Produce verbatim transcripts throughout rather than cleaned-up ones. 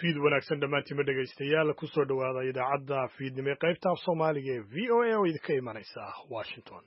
fiid wanaagsan dhammaantiinma dhegaystayaal ku soo dhowaada idaacadda fiidnimo ee qaybta af soomaaliga ee v o a oo idinka imanaysa washington.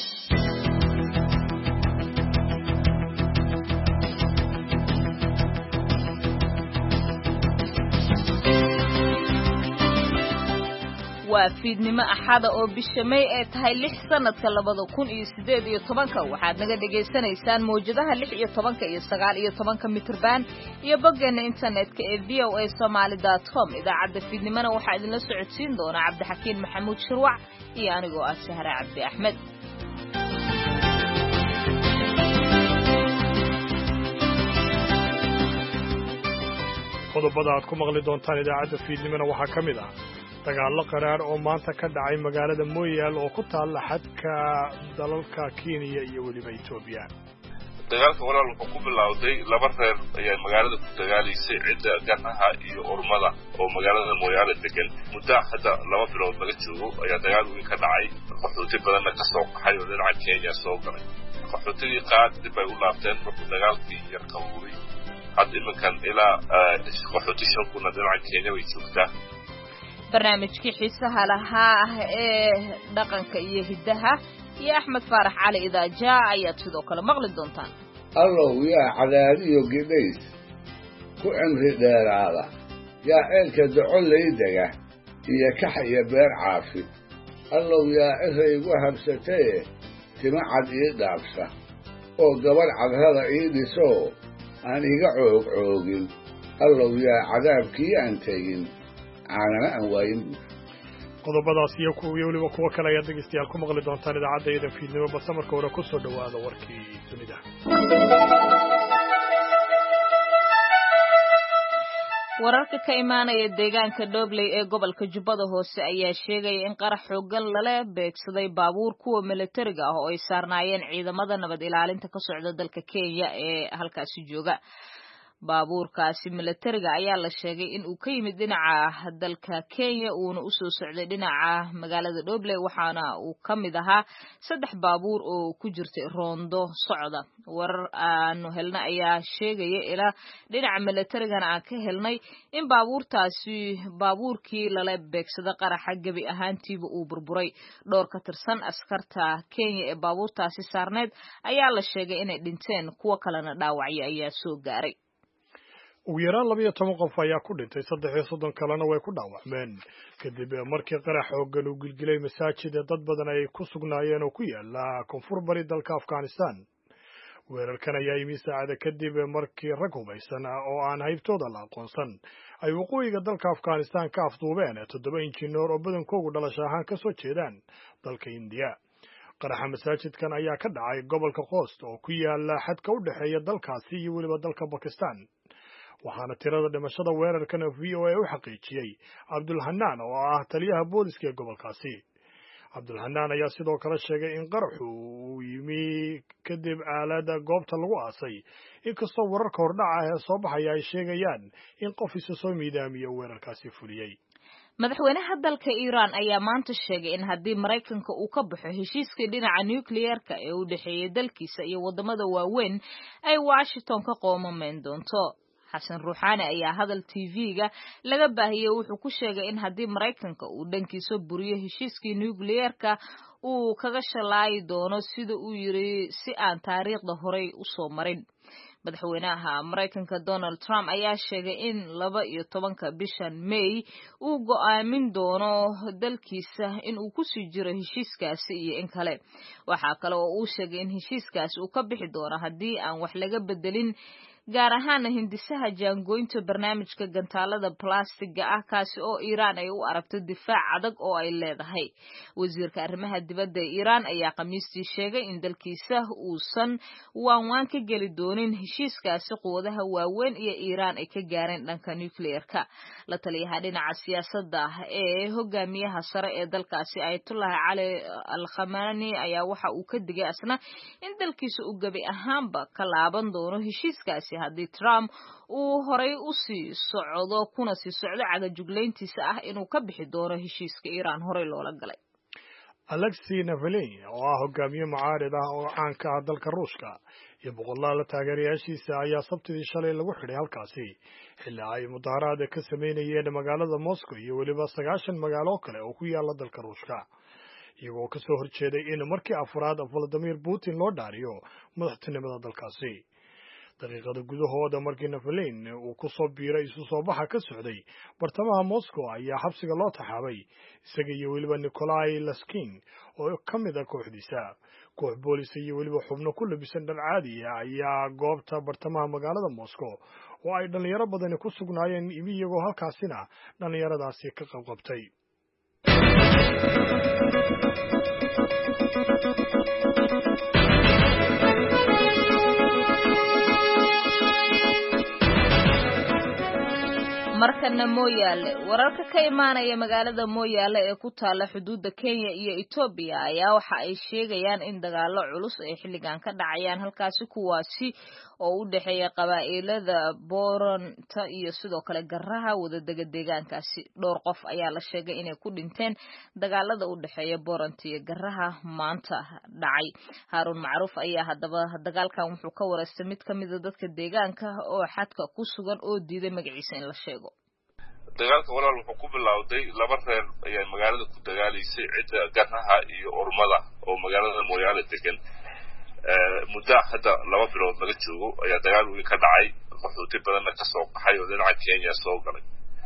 waa fiidnimo axada oo bisha May ay tahay lix sanadka labada kun iyo siddeed iyo tobanka waxaad naga dhageysanaysaan mowjadaha lix iyo tobanka iyo sagaal iyo tobanka mitirban iyo boggeena internetka ee v o a somali dot com. idaacadda fiidnimona waxaa idinla socodsiin doona Cabdixakiin Maxamuud Shirwac iyo anigoo ah Sahra Cabdi Axmed. qodobada aad ku maqli doontaan idaacadda fiidnimona waxaa ka mid ah dagaallo qaraar oo maanta ka dhacay magaalada Moyal oo ku taalla xadka dalalka Kenya iyo weliba Ethiopia. dagaalka walaal wuxuu ku bilowday laba reer ayaa magaalada ku dagaalaysay cidda ganaha iyo urmada oo magaalada Moyal degan muddo hadda laba bilood laga joogo ayaa dagaal weyn ka dhacay qaxooti badanna ka soo qaxay oo dhinaca Kenya soo galay qaxootigii qaad dib ay u laabteen markuu dagaalkii yar qabuuray hadda iminkan ilaa qaxooti shan kun dhinaca Kenya way joogtaa. barnaamijkii xiisaha lahaa ah ee dhaqanka iyo hidaha iyo Axmed Faarax Cali Idaaja ayaad sidoo kale maqli doontaan. allow yaa cadaadiyo gidhays ku cimri dheeraada yaa ceelka docolaydaga iyo kax iyo beer caafi allow yaa ciraygu habsatee tima cad ii dhaabsa oo gabadh cadrada ii dhiso aan iga coog coogin allow yaa cadaabkii aan tegin aanana aan waayin. qodobadaas iyo kuwa weliba kuwa kale ayaad dhegeystayaal ku maqli doontaan idaacadda iyada fiidnimo balse marka hore ku soo dhowaada warkii dunida. wararka ka imaanaya deegaanka Doobley ee gobolka Jubbada Hoose ayaa sheegaya in qarax xooggan lala beegsaday baabuur kuwa militariga ah oo ay saarnaayeen ciidamada nabad ilaalinta ka socda dalka Kenya ee halkaasi jooga. baabuurkaasi militariga ayaa la sheegay in uu ka yimid dhinaca dalka Kenya uuna u soo socday dhinaca magaalada Doobley waxaana uu ka mid ahaa saddex baabuur oo ku jirtay roondo socda. warar aanu helnay ayaa sheegaya ilaa dhinaca militarigana aan ka helnay in baabuurtaasi baabuurkii lala beegsada qaraxa gabi ahaantiiba uu burburay. dhowr ka tirsan askarta Kenya ee baabuurtaasi saarneed ayaa la sheegay inay dhinteen kuwa kalena dhaawacyo ayaa soo gaaray. ugu yaraan laba iyo toban qof ayaa ku dhintay saddex iyo soddon kalena way ku dhaawacmeen kadib markii qarax xooggan uu gilgilay masaajid ee dad badan ay ku sugnaayeen oo ku yaala koonfur bari dalka Afghanistan. weerarkan ayaa yimi saacada kadib markii rag hubaysan oo aan haybtooda la aqoonsan ay waqooyiga dalka Afghanistan ka afduubeen toddoba injineer oo badankoodu dhalasho ahaan ka soo jeedaan dalka India. qaraxa masaajidkan ayaa ka dhacay gobolka Khost oo ku yaala xadka u dhexeeya dalkaasi iyo weliba dalka Pakistan. waxaana tirada dhimashada weerarkan v o a u xaqiijiyay Cabdulhanaan oo ah taliyaha booliska ee gobolkaasi. Cabdulhanaan ayaa sidoo kale sheegay in qaraxu uu yimi kadib aalada goobta lagu aasay inkastoo wararka hordhaca ee soo baxaya ay sheegayaan in qof isa soo miidaamiyo weerarkaasi fuliyey. madaxweynaha dalka Iran ayaa maanta sheegay in haddii Mareykanka uu ka baxo heshiiskii dhinaca nuclear-ka ee u dhexeeyay dalkiisa iyo wadamada waaweyn ay Washington ka qoomameen doonto. xasan ruuxaani ayaa hadal T V-ga laga baahiyay wuxuu ku sheegay in haddii Mareykanka uu dhankiisa buriyo heshiiskii nuclear-ka uu kaga shalaayi doono sida uu yiri si aan taariikhda horey u soo marin. madaxweynaha Mareykanka Donald Trump ayaa sheegay in laba iyo tobanka bishan May uu go'aamin doono dalkiisa in uu ku sii jiro heshiiskaasi iyo in kale. waxa kale oo uu sheegay in heshiiskaasi uu ka bixi doono haddii aan wax laga bedelin gaar ahaan hindisaha jaangooynta barnaamijka gantaalada plastiga ah kaasi oo Iran ay u aragto difaac adag oo ay leedahay. wasiirka arrimaha dibadda ee Iran ayaa Khamiistii sheegay in dalkiisa uusan waanwaan ka geli doonin heshiiskaasi quwadaha waaweyn iyo Iran ay ka gaareen dhanka nuclear-ka. la taliyaha dhinaca siyaasadda ee hogaamiyaha sare ee dalkaasi Ayatollah Ali Al-Khamenei ayaa waxa uu ka digay asna in dalkiisa uu gabi ahaanba ka laaban doono heshiiskaasi haddii Trump uu horay u sii socdo kuna sii socdo cagajuglayntiisa ah inuu ka bixi doono heshiiska Iran horay loola galay. Alexei Navalny oo ah hogaamiye mucaarid ah oo caan ka ah dalka Ruushka iyo boqolaal taageerayaashiisa ayaa sabtidii shalay lagu xidhay halkaasi xilli ay mudaharaad ka sameynayeen magaalada Moscow iyo weliba sagaashan magaalo kale oo ku yaala dalka Ruushka iyagoo ka soo horjeeday in markii afraad Vladimir Putin loo dhaariyo madaxtinimada dalkaasi daqiiqada gudahooda markii Navalny uu ku soo biiray isu soo baxa ka socday bartamaha Moscow ayaa xabsiga loo taxaabay isaga iyo weliba Nikolai Laskin oo ka mid ah kooxdiisa koox boolis iyo weliba xubno ku labisan dhar caadi ah ayaa goobta bartamaha magaalada Moscow oo ay dhalinyaro badan ku sugnaayeen iyagoo halkaasina dhalinyaradaasi ka qabqabtay markana Moyale wararka ka imaanaya magaalada Moyale ee ku taala xuduudda Kenya iyo Ethiopia ayaa waxa ay sheegayaan in dagaalo culus ay xilligan ka dhacayaan halkaasi kuwaasi oo u dhaxeeya qabaa'ilada Boronta iyo sidoo kale Garaha wadadaga deegaankaasi dhowr qof ayaa la sheegay inay ku dhinteen dagaalada u dhaxeeya Boronta iyo Garaha maanta dhacay Harun Macruuf ayaa hadaba dagaalkan wuxuu ka wareystay mid kamid ah dadka deegaanka oo xadka ku sugan oo diiday magaciisa in la sheego dagaalka walaal wuxuu ku bilowday laba reer ayaa magaalada ku dagaalaysay cidda Garaha iyo Ormada oo magaalada Moyale degan muddo hadda laba bilood laga joogo ayaa dagaal weyn ka dhacay qaxooti badanna ka soo baxay oo dhinaca Kenya soo galay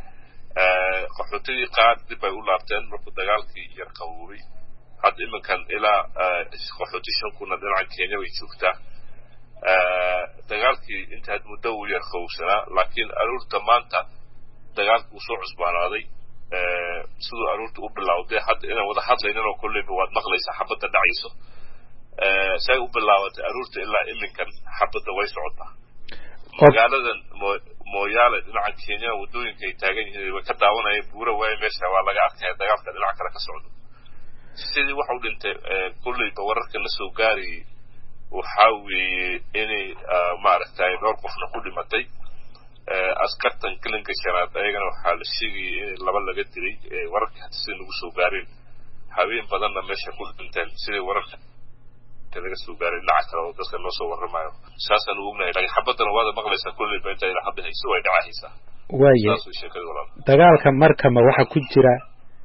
qaxootigii qaar dib ay u laabteen markuu dagaalkii yar qaboobay hadda iminkan ilaa qaxooti shan kuna dhinaca Kenya way joogtaa dagaalkii inta muddo uu yar qabowsanaa laakiin aruurta maanta dagaalku soo cusbaanaaday sidoo aruurta u bilowday hadda inaan wada hadlayno oo kulleeba waad maqlaysaa xabadda dhacayso say u bilaabatay aruurta ilaa iminkan xabadda way socotaa magaaladan Moyale dhinaca Kenya wadooyinka ay taagan yihiin way ka daawanayeen buura waay meesha waa laga arkaya dagaalka dhinaca kale ka socdo sidii waxa uu dhintay kulleeba wararka la soo gaarayay waxa weeye inay maaragtay dhowr qofna ku dhimatay askartan kilinka shanaad ayagana waxaa la sheegayay in laba laga dilay wararka hadda si lagu soo gaareen habeen badanna meesha ku dhinteen sidii wararka laga soo gaaray dhinaca kale oo dadka noo soo warramayo saasaan u ognahay laakiin xabadana waad maqlaysaa kulliba inta ay hadda hayso way dhacaysaa waaye dagaalka markama waxa ku jira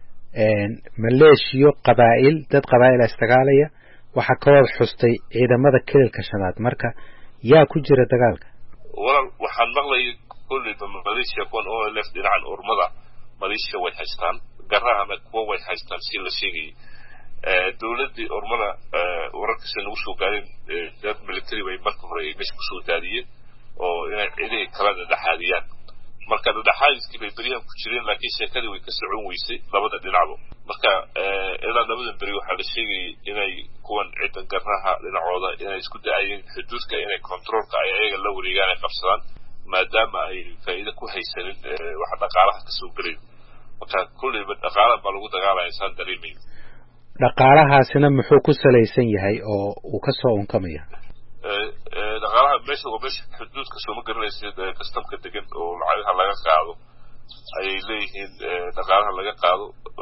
maleeshiyo qabaa'il dad qabaa'il istagaalaya waxa ka wada xustay ciidamada kililka shanaad marka yaa ku jira dagaalka walaal waxaan maqlayay kulliba maleeshiya kuwan oo left dhinacan Ormada maleeshiya way haystaan Garahana kuwa way haystaan si la sheegay dawladii Ormada wararkiisa lagu soo gaarin dad military way marka hore meesha ku soo daadiyeen oo inay ciiday kala dhaxaadiyaan marka dhaxaadiskii bay bariyan ku jireen laakiin sheekadii way ka socon weysay labada dhinacba marka ilaa labada bari waxa la sheegay inay kuwan ciidan Garaha dhinacooda inay isku daayeen xuduudka inay controlka ay ayaga la wareegaan ay qabsadaan maadaama ay faa'iido ku haysanin waxa dhaqaalaha ka soo galay marka kulliba dhaqaalaha baa lagu dagaalaya san dareemay dhaqaalahaasina muxuu ku salaysan yahay oo uu ka soo unkamaya dhaqaalaha meesha oo meesha xuduudka soo ma garanaysid kastamka degan oo lacagaha laga qaado ayay leeyihiin dhaqaalaha laga qaado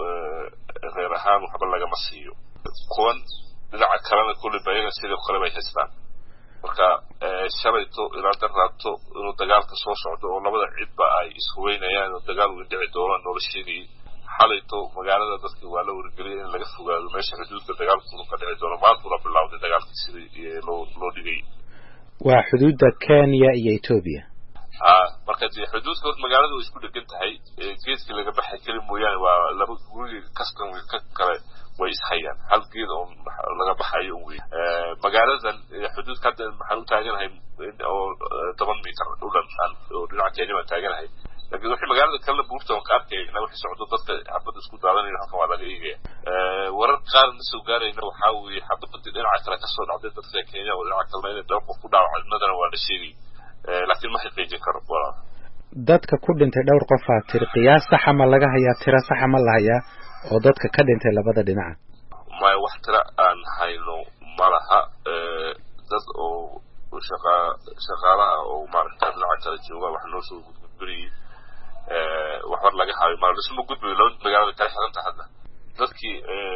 reer ahaan waxba lagama siiyo kuwan dhinaca kalena kulliba ayaga sidoo kale bay haystaan marka shalayto ilaa daraato inuu dagaalka soo socdo oo labada cidba ay ishuweynayaan oo dagaal weyn dhici doonaan noola sheegayay xalayto magaalada dadka waa la wargeliyay in laga fogaado meesha xuduudka dagaalku ka dhici doono maanta la bilowday dagaalka sidii loo loo dhigay waa xuduudda Kenya iyo Ethiopia ah marka dii xuduudka magaalada way isku dhagan tahay geedka laga baxay kali mooyaan waa laba guri custom ka kale way ishayaan hal geed oo laga baxayo weey magaaladan xuduudka hadda maxaan u taaganahay oo toban mitir u dhan oo dhinaca Kenya taaganahay laakiin wixii magaalada kala buurta oo ka arkayna wixii socdo dadka xabad isku daadanayna halka waa laga eegaya warar qaar ma soo gaarayna waxa weeye xabadda dhinaca kale ka soo dhacday dadka Kenya oo dhinaca kale inay dhowr qof ku dhaawacay madana waa la sheegay laakiin ma xaqiijin karo walaal dadka ku dhintay dhowr qof ah tir qiyaas sax ma laga hayaa tira sax ma la hayaa oo dadka ka dhintay labada dhinac ma wax tira aan hayno malaha dad oo shaqa shaqaalaha oo maaragtay dhinaca kale jooga wax noo soo gudbiyay wax war laga hayo ma isma gudbiyo loo magaalada kala xiranta hadda dadkii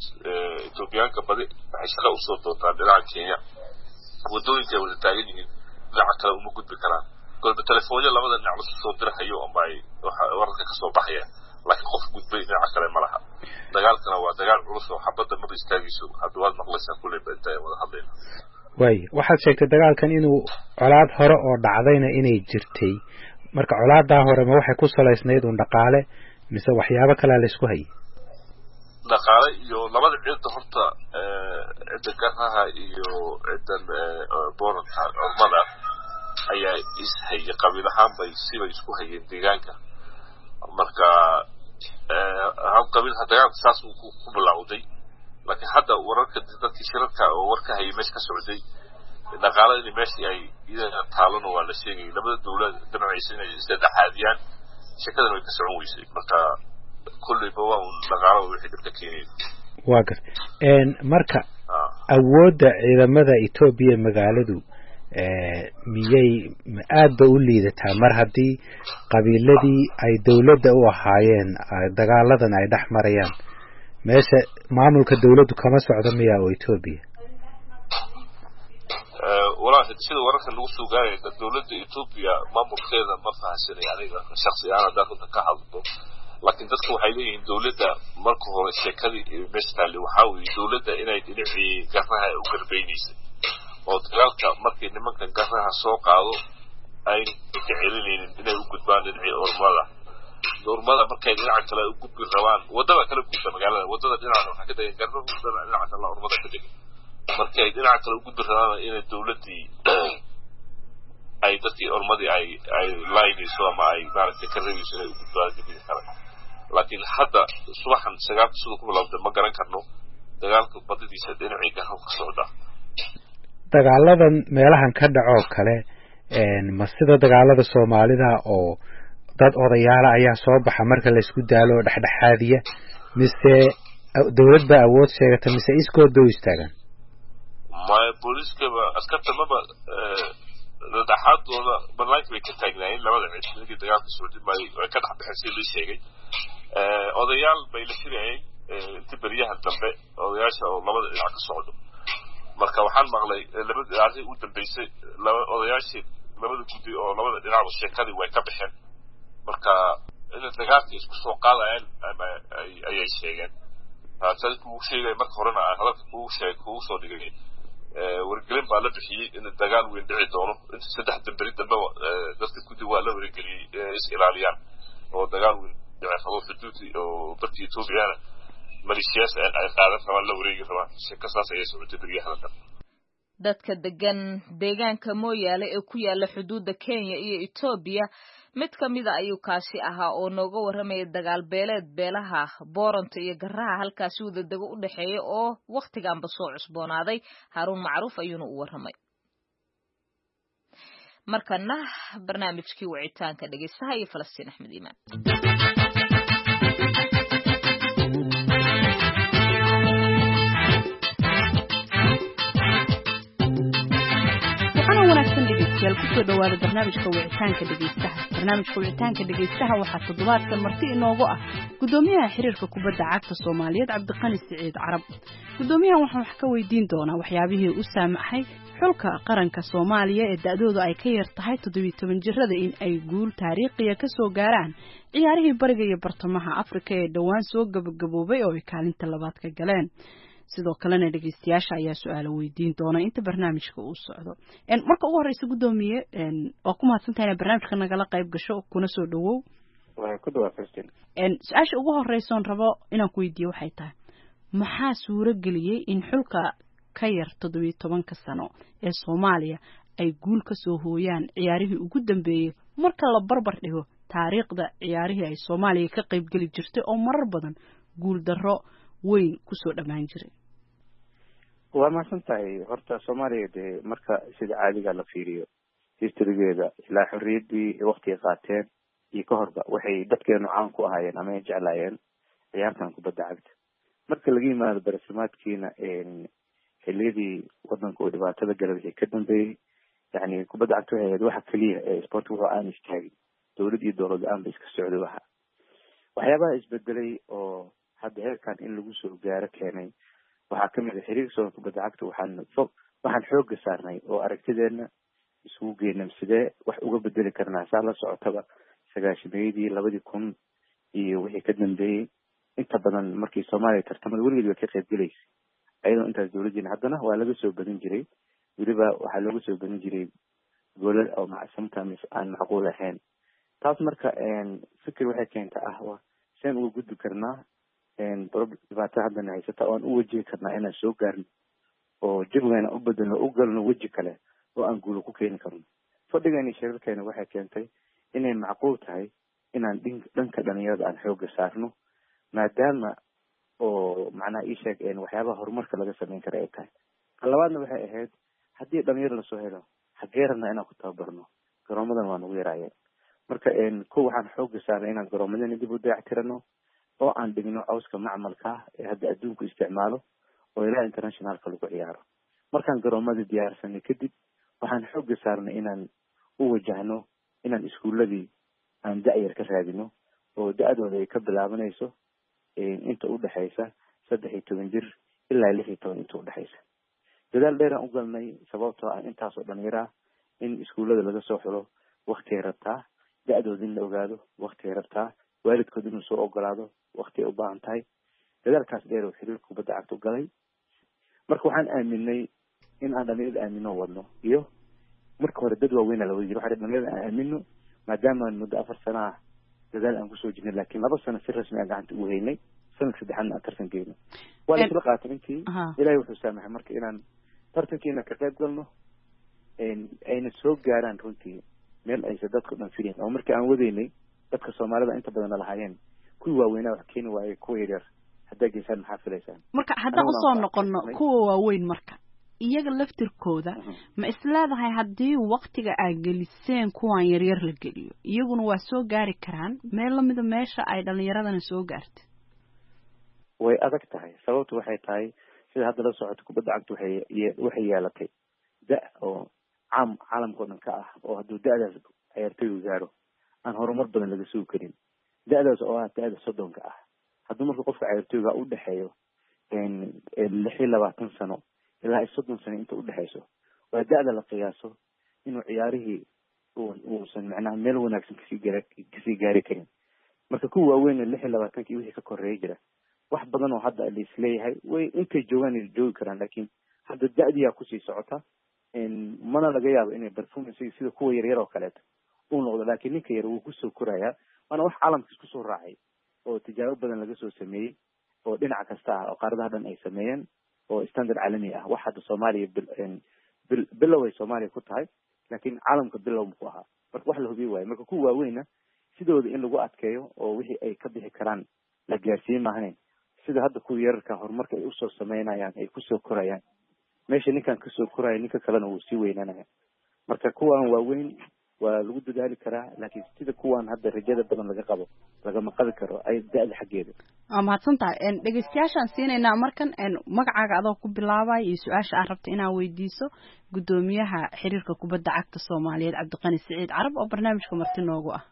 Etoobiyaanka badi waxay shaqo u soo doontaan dhinaca Kenya wadooyinka wada taagan yihiin dhinaca kale uma gudbi karaan kolba telefoonyo labada dhinac la soo dirahayo ama ay wararka ka soo baxaya laakiin qof gudbay dhinaca kale ma laha dagaalkana waa dagaal culus oo xabadda ma istaagayso hadda waad maqlaysaa kulay inta wada hadlayna way waxaad sheegtay dagaalkan inuu colaad hore oo dhacdayna inay jirtay marka colaadaa hore ma waxay ku salaysnayd un dhaqaale mise waxyaabo kale la isku hayay dhaqaale iyo labada cid horta cid garaha iyo cidan boorka umada ayaa is hayay qabiil ahaan bay siba isku hayeen deegaanka marka hal qabiil hadda saas uu ku bilowday laakiin hadda wararka dadkii shirarka oo warka hayay meesha ka socday dhaqaale in meeshii ay iyaga taalano waa la sheegay labada dawlad dhinacaysa inay isdhexaadiyaan shirkadan way ka socon weysay marka kulli baa uu dhaqaale wixii dibka keenay waa gar een marka awoodda ciidamada Itoobiya magaaladu ee miyay aad u liidataa mar haddii qabiiladii ay dawladda u ahaayeen dagaaladan ay dhex marayaan meesha maamulka dawladdu kama socdo miyaa oo Itoobiya والله sida wararka lagu soo gaaray dawladda Itoobiya maamulkeeda ma fahansanay aniga shakhsi ahaan dadka ka hadlo laakiin dadku waxay leeyihiin dawladda marka hore sheekadii meeshaali waxa weeye dawladda inay dhinacii garaha u garbeynayso oo dagaalka markii nimankan garaha soo qaado ay ka celinayeen inay u gudbaan dhinacii ormada ormada markay dhinaca kale u gudbi rabaan wadada kale gudba magaalada wadada dhinaca waxa ka dagay garaha dhinaca kale ormada ka dagay markay dhinaca kale u gudbi rabaan inay dawladii ay dadkii ormadii ay ay laynayso ama ay maaragtay ka reebayso inay u gudbaan dibida kale laakiin hadda subaxan sagaalka sidoo ku bilowday ma garan karno dagaalka badadiisa dhinacii garaha ka socda dagaaladan meelahan ka dhaco kale een ma sida dagaalada Soomaalida oo dad odayaal ayaa soo baxa marka la isku daalo dhexdhexaadiya mise dawladda awood sheegata mise iskood doo istaagan ma booliska askarta maba dhexdooda barnaamij way ka taagnaayeen labada cid dagaalka Socdi ma ay ka dhaxbaxay la sheegay odayaal bay la shirayeen inta bariyaha dambe odayaasha oo labada dhinac ka socdo marka waxaan maqlay labada arday u dambeysay laba odayaashii labada gudi oo labada dhinac sheekadii way ka baxeen marka in dagaalka isku soo qaadayeen ay ay sheegeen taasoo ku sheegay marka horena hadalka ku sheegay ku soo dhigay wargelin baa la bixiyay in dagaal weyn dhici doono inta saddex dambe dambe dadka gudi waa la wargeliyay is ilaaliyaan oo dagaal weyn dhici rabo xuduudi oo dadkii Itoobiya malishiyaas ay qaadan rabaan la wareegi rabaan shirkadaas ay socotay bariyaha kale dadka degan deegaanka Mooyaale ee ku yaala xuduudda Kenya iyo Itoobiya mid kamid ah ayuu kaasi ahaa oo nooga waramay dagaal beeleed beelaha Booranta iyo Garaha halkaas uu dadago u dhaxeeyo oo waqtigaanba soo cusboonaaday Haruun Macruuf ayuuna u waramay markana barnaamijkii wicitaanka dhageystaha iyo Falastiin Axmed Iimaan kusoo dhawaada barnaamijka wicitaanka dhageystaha barnaamijka wicitaanka dhageystaha waxaa toddobaadkan marti inoogu ah gudoomiyaha xiriirka kubadda cagta Soomaaliyeed Cabdiqani Siciid Carab gudoomiyahan waxaan wax ka weydiin doonaa waxyaabihii u saamaxay xulka qaranka Soomaaliya ee da'doodu ay ka yar tahay toddoba iyo toban jirada in ay guul taariikhiya ka soo gaaraan ciyaarihii bariga iyo bartamaha Afrika ee dhawaan soo gabagaboobay oo ay kaalinta labaad ka galeen sidoo kalena dhageystayaasha ayaa su'aalo weydiin doona inta barnaamijka uu socdo een marka ugu horeysa gudoomiye een oo ku mahadsantahay barnaamijka nagala qayb gasho kuna soo dhawow waa ku dhawaaqaysteen een su'aasha ugu horeysa on rabo inaan ku weydiiyo waxay tahay maxaa suura galiyay in xulka ka yar toddoba iyo toban sano ee Soomaaliya ay guul ka soo hooyaan ciyaarihii ugu dambeeyay marka la barbar dhigo taariikhda ciyaarihii ay Soomaaliya ka qayb gali jirtay oo marar badan guul darro weyn ku soo dhamaan jiray waa maasantahay horta Soomaaliya de marka sida caadiga la fiiriyo historygeeda ilaa xorriyadii waqtiga qaateen iyo ka horba waxay dadkeenu caan ku ahaayeen ama ay jeclaayeen ciyaartan kubadda cagta marka laga yimaado barasamaadkiina een xilliyadii wadanka oo dhibaatada galay wixii ka dambeeyay yani kubadda cagta waxay ahayd waxa kaliya ee sportka wuxuu aan istaagin dowlad iyo dowlad aan iska socdo waxa waxyaabaha isbedelay oo hadda heerkan in lagu soo gaaro keenay waxaa kamid ah xiriirka Soomaaliya kubadda cagta waxaan fog waxaan xooga saarnay oo aragtideena isugu geynay sidee wax uga bedeli karnaa saa la socotaba sagaashameeyadii labadii kun iyo wixii ka dambeeyay inta badan markii Soomaaliya tartamada weligeed way ka qayb galaysay ayadoo intaas dowladdiina haddana waa laga soo badin jiray weliba waxaa looga soo badin jiray goolal oo sometimes aan macquul ahayn taas marka fikir waxay keenta ah waa seen uga gudbi karnaa dhibaato haddana haysata oo aan u wajihi karnaa inaan soo gaarno oo jawigeena u bedelno u galno weji kale oo aan guulo ku keeni karno fadhigeena shirarkeena waxay keentay inay macquul tahay inaan dhanka dhalinyarada aan xooga saarno maadaama oo macnaha ii sheeg waxyaabaha horumarka laga samayn kara ay tahay labaadna waxay ahayd haddii dhalinyaro lasoo helo xagee rabnaa inaan ku tababarno garoomadan waa nagu yaraayeen marka ko waxaan xooga saarnay inaan garoomadana dib u dayactirano oo aan dhigno cawska macmalka ee hadda adduunku isticmaalo oo ilaa internationalka lagu ciyaaro markaan garoomada diyaarsanay kadib waxaan xooga saarnay inaan u wajahno inaan iskuuladii aan da-yar ka raadino oo da-dooda ay ka bilaabanayso inta udhexaysa saddex iyo toban jir ilaa lix iyo toban inta udhexaysa dadaal dheeraan u galnay sababtoo ah intaasoo dhalinyaro ah in iskuullada laga soo xulo waktigay rabtaa da-dooda in la ogaado waktigay rabtaa waalidkood inuu soo ogolaado wakti ay u baahan tahay dadaalkaas dheer oo xiriirka kubadda cagta u galay marka waxaan aaminay in aan dhalinyarada aamino wadno iyo marka hore dad waaweynaa la wadi jira waxaa dhalinyarada aan aamino maadaama muddo afar sana ah dadaal aan kusoo jirnay laakiin laba sano si rasmi aan gacanta ugu haynay sanadka saddexaadna aan tartan geyno waa la isla qaatay intii ilaahay wuxuu saamaxay marka inaan tartankiina ka qayb galno ayna soo gaaraan runtii meel aysa dadka dhan filayn oo markii aan wadaynay dadka soomaalida inta badan lahaayeen kuwii waaweynaa wax keeni waayey kuwa yaryar haddaa geysaan maxaa filaysaan marka haddaan usoo noqono kuwa waaweyn marka iyaga laftirkooda ma isleedahay haddii waktiga aad geliseen kuwan yaryar la geliyo iyaguna waa soo gaari karaan meel lamida meesha ay dhalinyaradana soo gaartay way adag tahay sababtu waxay tahay sida hadda la socoto kubadda cagta waxay waxay yeelatay da oo caam caalamka o dhan ka ah oo hadduu da-daas ciyaartoygu gaaro aan horumar badan laga sugi karin da-daas oo ah da-da soddonka ah hadduu marka qofka ciyaartoyga u dhexeeyo lix iyo labaatan sano ilaa iyo soddon sano inta udhexayso waa da-da la qiyaaso inuu ciyaarihii uusan macnaha meel wanaagsan kasii gaar kasii gaari karin marka kuwa waaweyn lix iyo labaatanki wixii ka koreeya jira wax badan oo hadda la isleeyahay way intay joogaan ay joogi karaan laakiin hadda da-diyaa kusii socota mana laga yaabo inay performance sida kuwa yaryar oo kaleeto uu noqdo laakiin ninka yar wuu kusoo korayaa waana wax caalamkiis kusoo raacay oo tijaabo badan laga soo sameeyey oo dhinac kasta ah oo qaaradaha dhan ay sameeyeen oo standard caalami ah wax hadda soomaaliya bil bilow ay soomaaliya ku tahay laakiin caalamka bilow muku ahaa marka wax la hubiye waayo marka kuwa waaweyna sidooda in lagu adkeeyo oo wixii ay ka bixi karaan la gaarsiin maahayn sida hadda kuwa yararka horumarka ay usoo sameynayaan ay kusoo korayaan meesha ninkan kasoo koraya ninka kalena wuu sii weynanaya marka kuwan waaweyn waa lagu dadaali karaa laakiin sida kuwan hadda rajada badan laga qabo lagama qabi karo ay da-da xaggeeda waa mahadsan tahay dhegeystayaashaan siinaynaa markan magacaaga adoo ku bilaabay iyo su-aasha aad rabta inaad weydiiso guddoomiyaha xiriirka kubadda cagta soomaaliyeed cabdiqani siciid carab oo barnaamijka marti noogu ah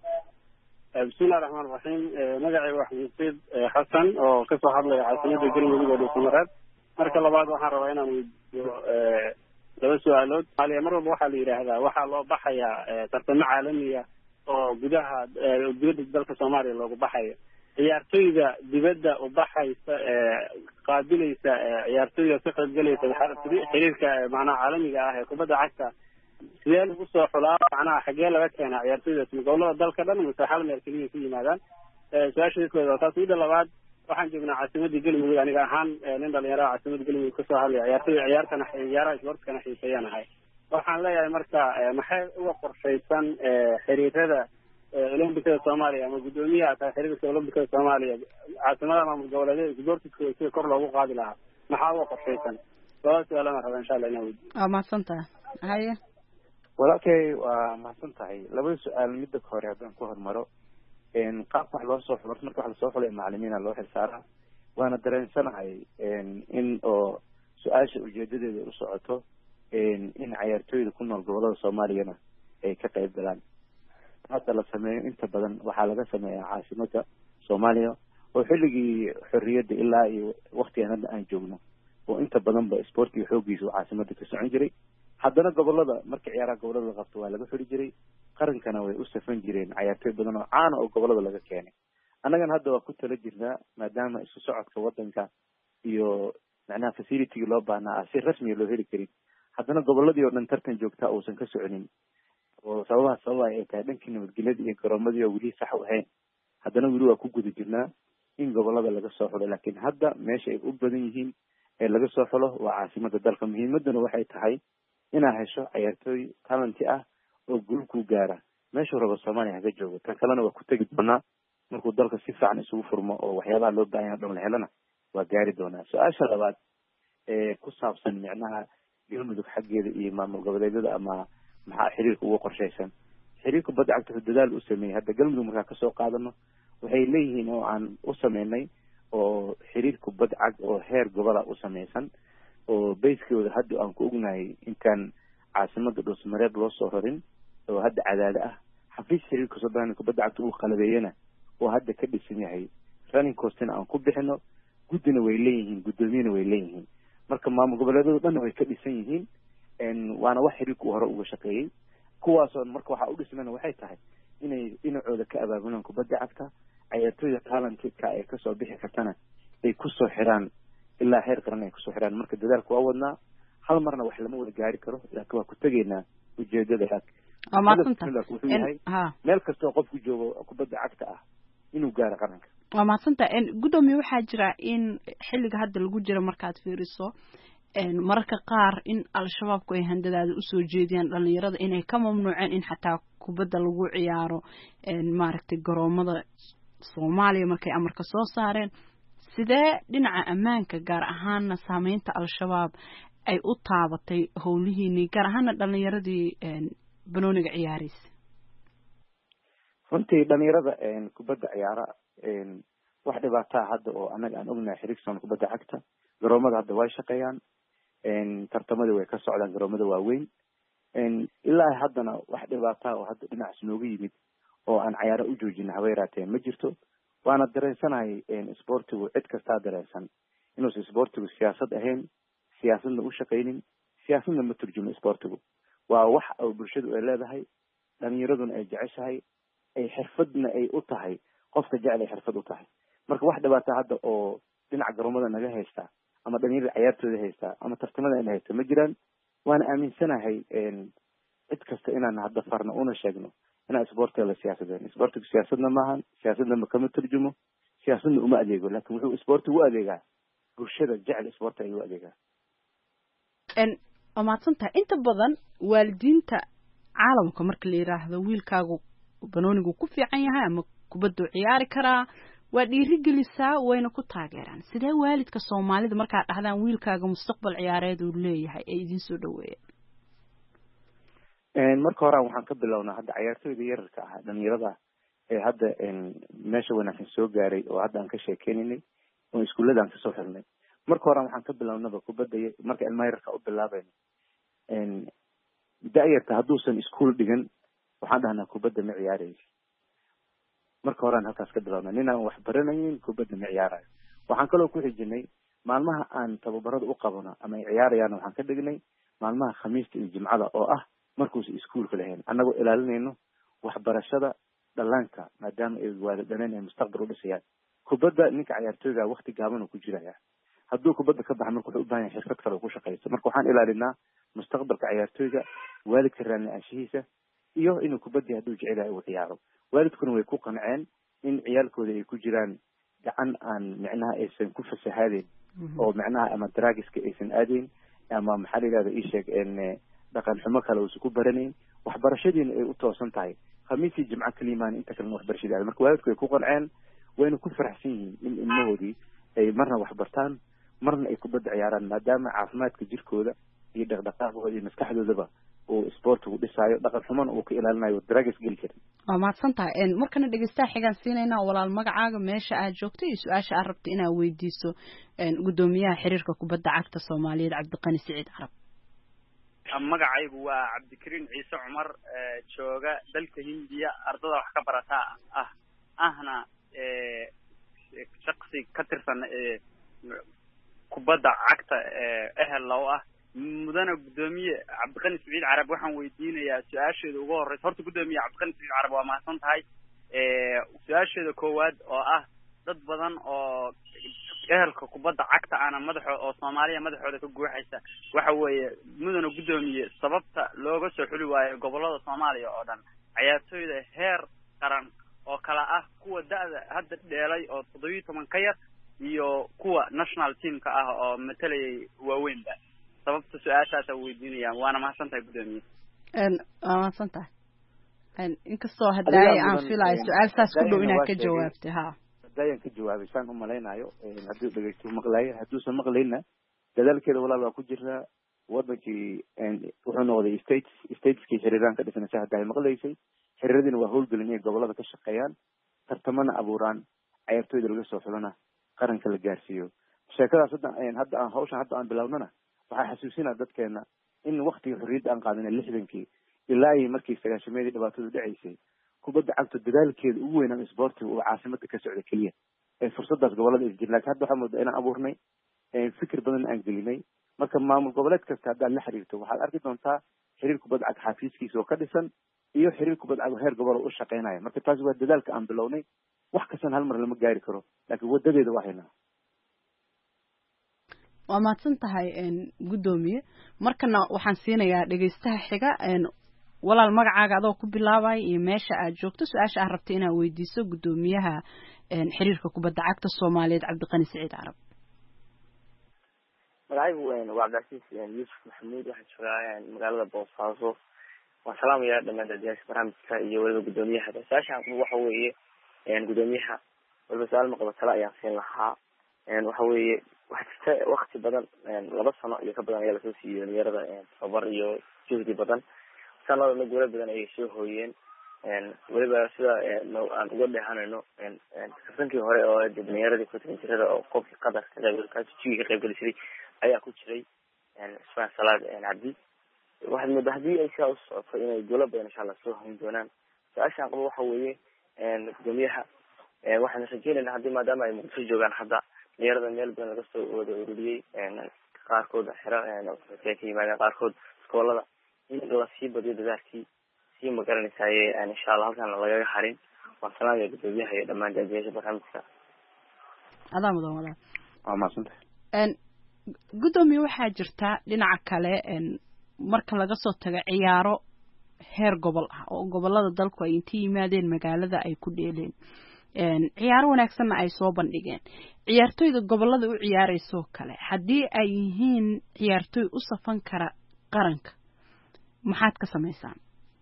bismillahi raxmaan raxiim magacayga waa xamuud xasan oo kasoo hadlaya caasimada galmudug oo dhuusamareed marka labaad waxaan rabaa inaan weydiiyo laba su-aalood somaaliya mar walba waxaa la yidhaahdaa waxaa loo baxayaa tartamo caalamiya oo gudaha dibadda dalka soomaaliya loogu baxayo ciyaartoyda dibadda u baxaysa qaabilaysa ciyaartoyda ka qaybgalaysa xiriirka macnaha caalamiga ah ee kubadda cagta sidee lagu soo xulaa macnaha xagee laga keenaa ciyaartoydaas ma gobolada dalka dhan mise hal meel keliya ku yimaadaan su-aasha kooda taas midda labaad waxaan joognaa caasimadda galmudug aniga ahaan nin dhalinyaraha caasimadda galmudug kasoo hadlaya ciyaartoyda ciyaartana ciyaaraha isboortkana xiiseeyaan ahay waxaan leeyahay marka maxay uga qorshaysan xiriirada olombikada soomaaliya ama guddoomiyaha tahay xiriirka olombikada soomaaliya caasimadaha maamul goboleedyada isboortiskooda sida kor loogu qaadi lahaa maxaa uga qorshaysan labada su-aalana raba insha allah inaan weydiiyo waa mahadsan tahay haye walaalkay waa mahadsan tahay labada su-aal midda hore haddaan ku hormaro qaabka wax loo soo xulo marka wax lasoo xulay macalimiina loo xilsaaraa waana dareensanahay in oo su-aasha ujeedadeeda u socoto in ciyaartooyda ku nool gobolada soomaaliyana ay ka qayb galaan hadda la sameeyo inta badan waxaa laga sameeyaa caasimada soomaaliya oo xilligii xorriyadda ilaa iyo waqtigan hadda aan joogno oo inta badan ba sportkii xoogiisa uu caasimada ka socon jiray haddana gobolada markii ciyaaraha gobolada la qabto waa laga xuri jiray qarankana way u safan jireen ciyaartooy badan oo caan oo gobolada laga keenay annagana hadda waa ku tala jirnaa maadaama isu socodka wadanka iyo macnaha facility loo baahnaa si rasmi loo heli karin haddana goboladii oo dhan tartan joogta uusan ka soconin oo sababaha sababa ay tahay dhankii nabadgelyada iyo garoomadii oo weli sax u ahayn haddana weli waa ku guda jirnaa in gobolada laga soo xulo laakiin hadda meesha ay u badan yihiin ee laga soo xulo waa caasimada dalka muhiimaduna waxay tahay inaa hesho ciyaartooy talanti ah oo guul ku gaara meeshuu rabo soomaaliya haga joogo tan kalena waa ku tegi doonaa markuu dalka si fiican isugu furmo oo waxyaabaha loo baahan yahay dhan la helana waa gaari doonaa su-aasha labaad ee ku saabsan micnaha galmudug xaggeeda iyo maamul goboleedyada ama maxaa xiriirka ugu qorshaysan xiriirka badda cagta wuxuu dadaal u sameeyey hadda galmudug markaa kasoo qaadano waxay leeyihiin oo aan u sameynay oo xiriirka badda cag oo heer gobola u sameysan oo bayskooda hadda aan ku ognahay intaan caasimada dhuusmareeb loo soo rarin oo hadda cadaado ah xafiis xiriirka soomaalika badda cagta uu qalabeeyana oo hadda ka dhisan yahay running costina aan ku bixino guddina way leeyihiin guddoomiyana way leeyihiin marka maamul goboleedyadu dhanna way ka dhisan yihiin waana wax xiriirka uu hore uga shaqeeyey kuwaasoo marka waxaa u dhismana waxay tahay inay dhinacooda ka abaabulaan kubadda cagta ciyaartooyda talentka ee kasoo bixi kartana ay kusoo xiraan ilaa heer qaran ay kusoo xiraan marka dadaalka waa wadnaa hal marna wax lama wada gaari karo laakiin waa ku tegaynaa ujeedada wuxuu yahay meel kastoo qofku joogo kubadda cagta ah inuu gaaro qaranka waa mahadsantaha guddoomiye waxaa jira in xilliga hadda lagu jiro markaad fiiriso mararka qaar in al-shabaabku ay handadaada usoo jeediyaan dhalinyarada inay ka mamnuuceen in xataa kubadda lagu ciyaaro maaragtay garoomada soomaaliya markay amarka soo saareen sidee dhinaca ammaanka gaar ahaana saameynta al-shabaab ay u taabatay howlihiinii gaar ahaana dhalinyaradii banooniga ciyaaraysa runtii dhalinyarada kubadda ciyaara wax dhibaataa hadda oo annaga aan ognahay xiriirsan kubadda cagta garoomada hadda way shaqeeyaan tartamadii way ka socdaan garoomada waaweyn ilaa haddana wax dhibaataa oo hadda dhinacaas nooga yimid oo aan cayaaro u joojina haba yaraatee ma jirto waana dareensanahay sportigu cid kastaa dareensan inuusan sportigu siyaasad ahayn siyaasadna u shaqaynin siyaasadna ma turjumo sportigu waa wax oo bulshadu ay leedahay dhalinyaraduna ay jeceshahay ay xirfadna ay u tahay qofka jecel ay xirfad u tahay marka wax dhibaataa hadda oo dhinaca garoomada naga haystaa ama dhalinyarada ciyaartooda haystaa ama tartamada ina haysta ma jiraan waana aaminsanahay cid kasta inaan hadda farno una sheegno inaan sportiga la siyaasadeen sportigu siyaasadna maahan siyaasadna ma kama turjumo siyaasadna uma adeego laakin wuxuu sportigu u adeegaa bulshada jecel sporti ayuu u adeegaa waa mahadsantahay inta badan waalidiinta caalamka marka la yiraahdo wiilkaagu banoonigu ku fiican yahay ama kubaddu ciyaari karaa waa dhiirigelisaa wayna ku taageeraan sidee waalidka soomaalida markaa dhahdaan wiilkaaga mustaqbal ciyaareed uu leeyahay ay idin soo dhaweeyeen marka hore waxaan ka bilownaa hadda ciyaartooyda yararka ah dhalinyarada ee hadda meesha wanaagsan soo gaaray oo hadda aan ka sheekeynaynay oo iskuullada aan kasoo xirnay marka hore waxaan ka bilownaba kubadda marka ilmaha yararka u bilaabayno da-yarta hadduusan iskuol dhigan waxaan dhahnaa kubadda ma ciyaaraysa marka horean halkaas ka bilownaa nin aan wax baranayn kubadda ma ciyaarayo waxaan kaloo ku xijinay maalmaha aan tababarada u qabano ama ay ciyaarayaan waxaan ka dhignay maalmaha khamiista iyo jimcada oo ah markuusa iskuolka lahayn annagoo ilaalinayno waxbarashada dhallaanka maadaama ay waada dhaneen ay mustaqbal u dhisayaan kubadda ninka ciyaartooyga wakti gaaban uu ku jiraya hadduu kubadda ka baxa marka wuxuu u baahan yahay xirfad kale uu ku shaqaysto marka waxaan ilaalinaa mustaqbalka ciyaartooyga waalidka raali anshihiisa iyo inuu kubaddii hadduu jecel yahay uu ciyaaro waalidkuna way ku qanceen in ciyaalkooda ay ku jiraan gacan aan micnaha aysan ku fasahaadeen oo micnaha ama draagiska aysan aadayn ama maxaa la yidhahda ii sheeg dhaqan xumo kale uusan ku baranayn waxbarashadiina ay u toosan tahay khamiisii jimco kalimaan inta kalena waxbarashadii aada marka waalidku ay ku qanceen wayna ku faraxsan yihiin in ilmahoodii ay marna waxbartaan marna ay kubadda ciyaaraan maadaama caafimaadka jirkooda iyo dhaqdhaqaaqooda iyo maskaxdoodaba uu sportigu dhisaayo dhaqan xumana uu ka ilaalinayo dragis geli karin waa mahadsan tahay markana dhegeystaha xigaan siinaynaa walaal magacaaga meesha aad joogto iyo su-aasha aad rabta inaad weydiiso guddoomiyaha xiriirka kubadda cagta soomaaliyeed cabdiqani siciid carab magacaygu waa cabdikariin ciise cumar jooga dalka hindiya ardada wax ka barata ah ahna shaksi ka tirsan kubadda cagta ehel low ah mudana gudoomiye cabdiqani siciid carab waxaan weydiinayaa su-aasheeda ugu horeysa horta gudoomiye cabdiqani siciid carab waa mahadsan tahay su-aasheeda koowaad oo ah dad badan oo ehelka kubadda cagta ana madaxo oo Soomaaliya madaxooda ka guuxaysa waxa weeye mudana gudoomiye sababta looga soo xuli waayo gobolada Soomaaliya oo dhan ciyaartooyda heer qaran oo kala ah kuwa da'da hadda dheelay oo toddoba iyo toban ka yar iyo kuwa national team ka ah oo matalay waaweynba sababta su-aashaas aan weydiinayaan waana mahadsantahay gudoomiye een waa mahadsantahay een inkastoo hadday aan filayo su-aal saas ku dhow inaad ka jawaabtay ha hadayaan ka jawaabay saan u malaynayo haddii dhageysto maqlayo hadduusan maqlayna dadaalkeeda walaal waa ku jiraa wadankii wuxuu noqday states stateskii xiriiraan ka dhisnaysa hadday maqlaysay xiriiradina waa howlgelin inay gobolada ka shaqeeyaan tartamana abuuraan ciyaartooyda laga soo xulana qaranka la gaarsiiyo sheekadaas hadda hadda aan hawshan hadda aan bilownana waxaa xasuusinaa dadkeena in waqtigii xorriyadda aan qaadanay lixdankii ilaa iyo markii sagaashameedii dhibaatadu dhacaysay kubadda cagta dadaalkeeda ugu weynaan isboortiga uu caasimada ka socda keliya ee fursadaas gobolada isjir laakiin hadda waxaa moodaa inaan abuurnay fikir badan aan gelinay marka maamul goboleed kasta haddaad la xiriirto waxaad arki doontaa xiriir kubadda cag xafiiskiisa oo ka dhisan iyo xiriir kubadda cag heer gobol oo u shaqeynaya marka taasi waa dadaalka aan bilownay wax kastan hal mar lama gaari karo laakiin wadadeeda waa haynaa waa mahadsan tahay gudoomiye markana waxaan siinayaa dhegeystaha xiga walaal magacaaga adoo ku bilaabay iyo meesha aad joogto su-aasha aad rabtay inaad weydiiso gudoomiyaha xiriirka kubadda cagta Soomaaliyeed Cabdiqani Siciid Carab magacaygu waa Cabdicasiis Yuusuf Maxamuud waxaan joogaa magaalada Boosaaso waan salaamayaa dhammaan dadweynaha barnaamijka iyo waliba gudoomiyaha su-aasha waxa weeye gudoomiyaha waliba su-aal maqlo tala ayaan siin lahaa waxa weeye waxa jirta waqti badan laba sano iyo ka badan ayaa lasoo siiyey dhalinyarada tababar iyo juhdi badan sanadana guula badan ayay soo hooyeen waliba sida aan uga dheehanayno kasankii hore oo dhalinyaradii ku tirin jirada oo qofkii qadar ka qaybgalay ka qaybgalay ayaa ku jiray isfaan salaad cabdi waxaad moodaa haddii ay sidaa u socoto inay guula badan insha allah soo hoyn doonaan su-aashaan qabo waxa weeye gudoomiyaha waxaan rajeynaynaa haddii maadaama ay muqdisho joogaan hadda dhalinyarada meel badan laga soo wada ururiyey qaarkood xero ka yimaadeen qaarkood iskoolada in la sii badiyo dadaalkii sii magaranaysaye insha allah halkan lagaga harin waan salaamaya gudoomiyaha iyo dhammaan dadweynaha barnaamijka adaa mudan walaal waa mahadsantahay gudoomiye waxaa jirta dhinaca kale marka laga soo tago ciyaaro heer gobol ah oo gobolada dalku ay inta yimaadeen magaalada ay ku dheeleen ciyaaro wanaagsanna ay soo bandhigeen ciyaartooyda gobolada u ciyaarayso kale haddii ay yihiin ciyaartooy u safan kara qaranka maxaad ka samaysaan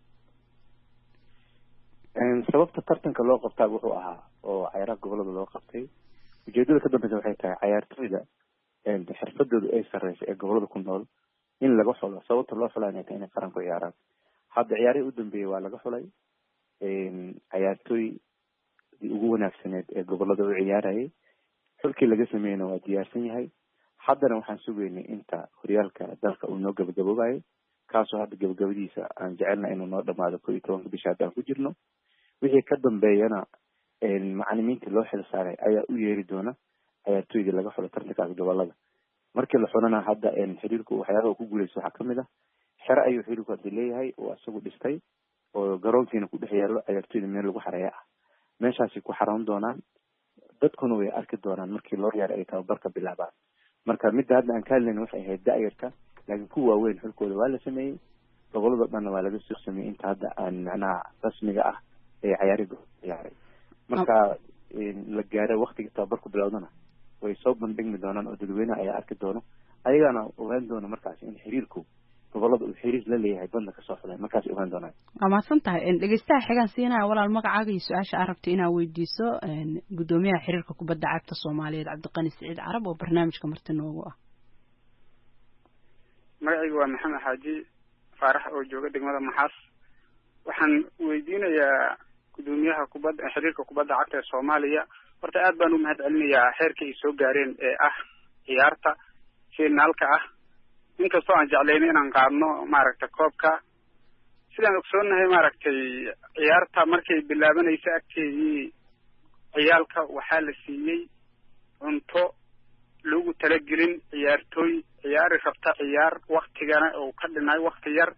sababta tartanka loo qabtaa wuxuu ahaa oo ciyaaraha gobolada loo qabtay ujeedada ka dambeysa waxay tahay ciyaartooyda xirfadooda ay sareysa ee gobolada ku nool in laga xulo sababta loo xulaa inay tahay inay qaranku ciyaaraan hadda ciyaarihii u dambeeyey waa laga xulay ciyaartooy ugu wanaagsaneed ee gobolada u ciyaarayay xulkii laga sameeyeyna waa diyaarsan yahay haddana waxaan sugaynay inta horyaalka dalka uu noo gabagaboobayo kaasoo hadda gabagabadiisa aan jecelna inuu noo dhamaado koo iyo tobanka bisha haddaan ku jirno wixii ka dambeeyana macalimiinta loo xil saaray ayaa u yeeri doona ciyaartooydii laga xulo tartankaas gobolada markii la xulana hadda xiriirku waxyaabaha ku guuleysa waxaa kamid ah xero ayuu xiriirku hadda leeyahay oo isagu dhistay oo garoonkiina ku dhex yaalo ciyaartooyda meel lagu xareeya ah meeshaasi ku xaroon doonaan dadkuna way arki doonaan markii loo yaara ay tababarka bilaabaan marka midda hadda aan ka hadlayna waxay ahayd da-yarka laakiin kuwa waaweyn xulkooda waa la sameeyey gobolada dhanna waa laga soo sameeyey inta hadda aan macnaha rasmiga ah ee ciyaari ciyaaray marka la gaaro waktiga tababarku bilowdana way soo bandhigmi doonaan oo dadweynaha ayaa arki doono ayagana ogaan doona markaas in xiriirku gobolada uu xiriir la leeyahay badna kasoo xuday markaas ogaan doonaan waa mahadsan tahay dhegeystaha xigaan siinaya walaal magacaaga iyo su-aasha aad rabtay inaad weydiiso gudoomiyaha xiriirka kubadda cagta Soomaaliyeed Cabdiqani Siciid Carab oo barnaamijka marti noogu ah magacaygu waa maxamed xaaji faarax oo jooga degmada maxaas waxaan weydiinayaa gudoomiyaha kubadda xiriirka kubadda cagta ee Soomaaliya horta aad baan u mahad celinayaa xeerka ay soo gaareen ee ah ciyaarta finaalka ah inkastoo aan jeclayno inaan qaadno maaragtay koobka sidaan ogsoonahay maaragtay ciyaarta markay bilaabanaysa agteedii ciyaalka waxaa la siiyey cunto lagu talagelin ciyaartooy ciyaari rabta ciyaar waktigana oo ka dhinay wakti yar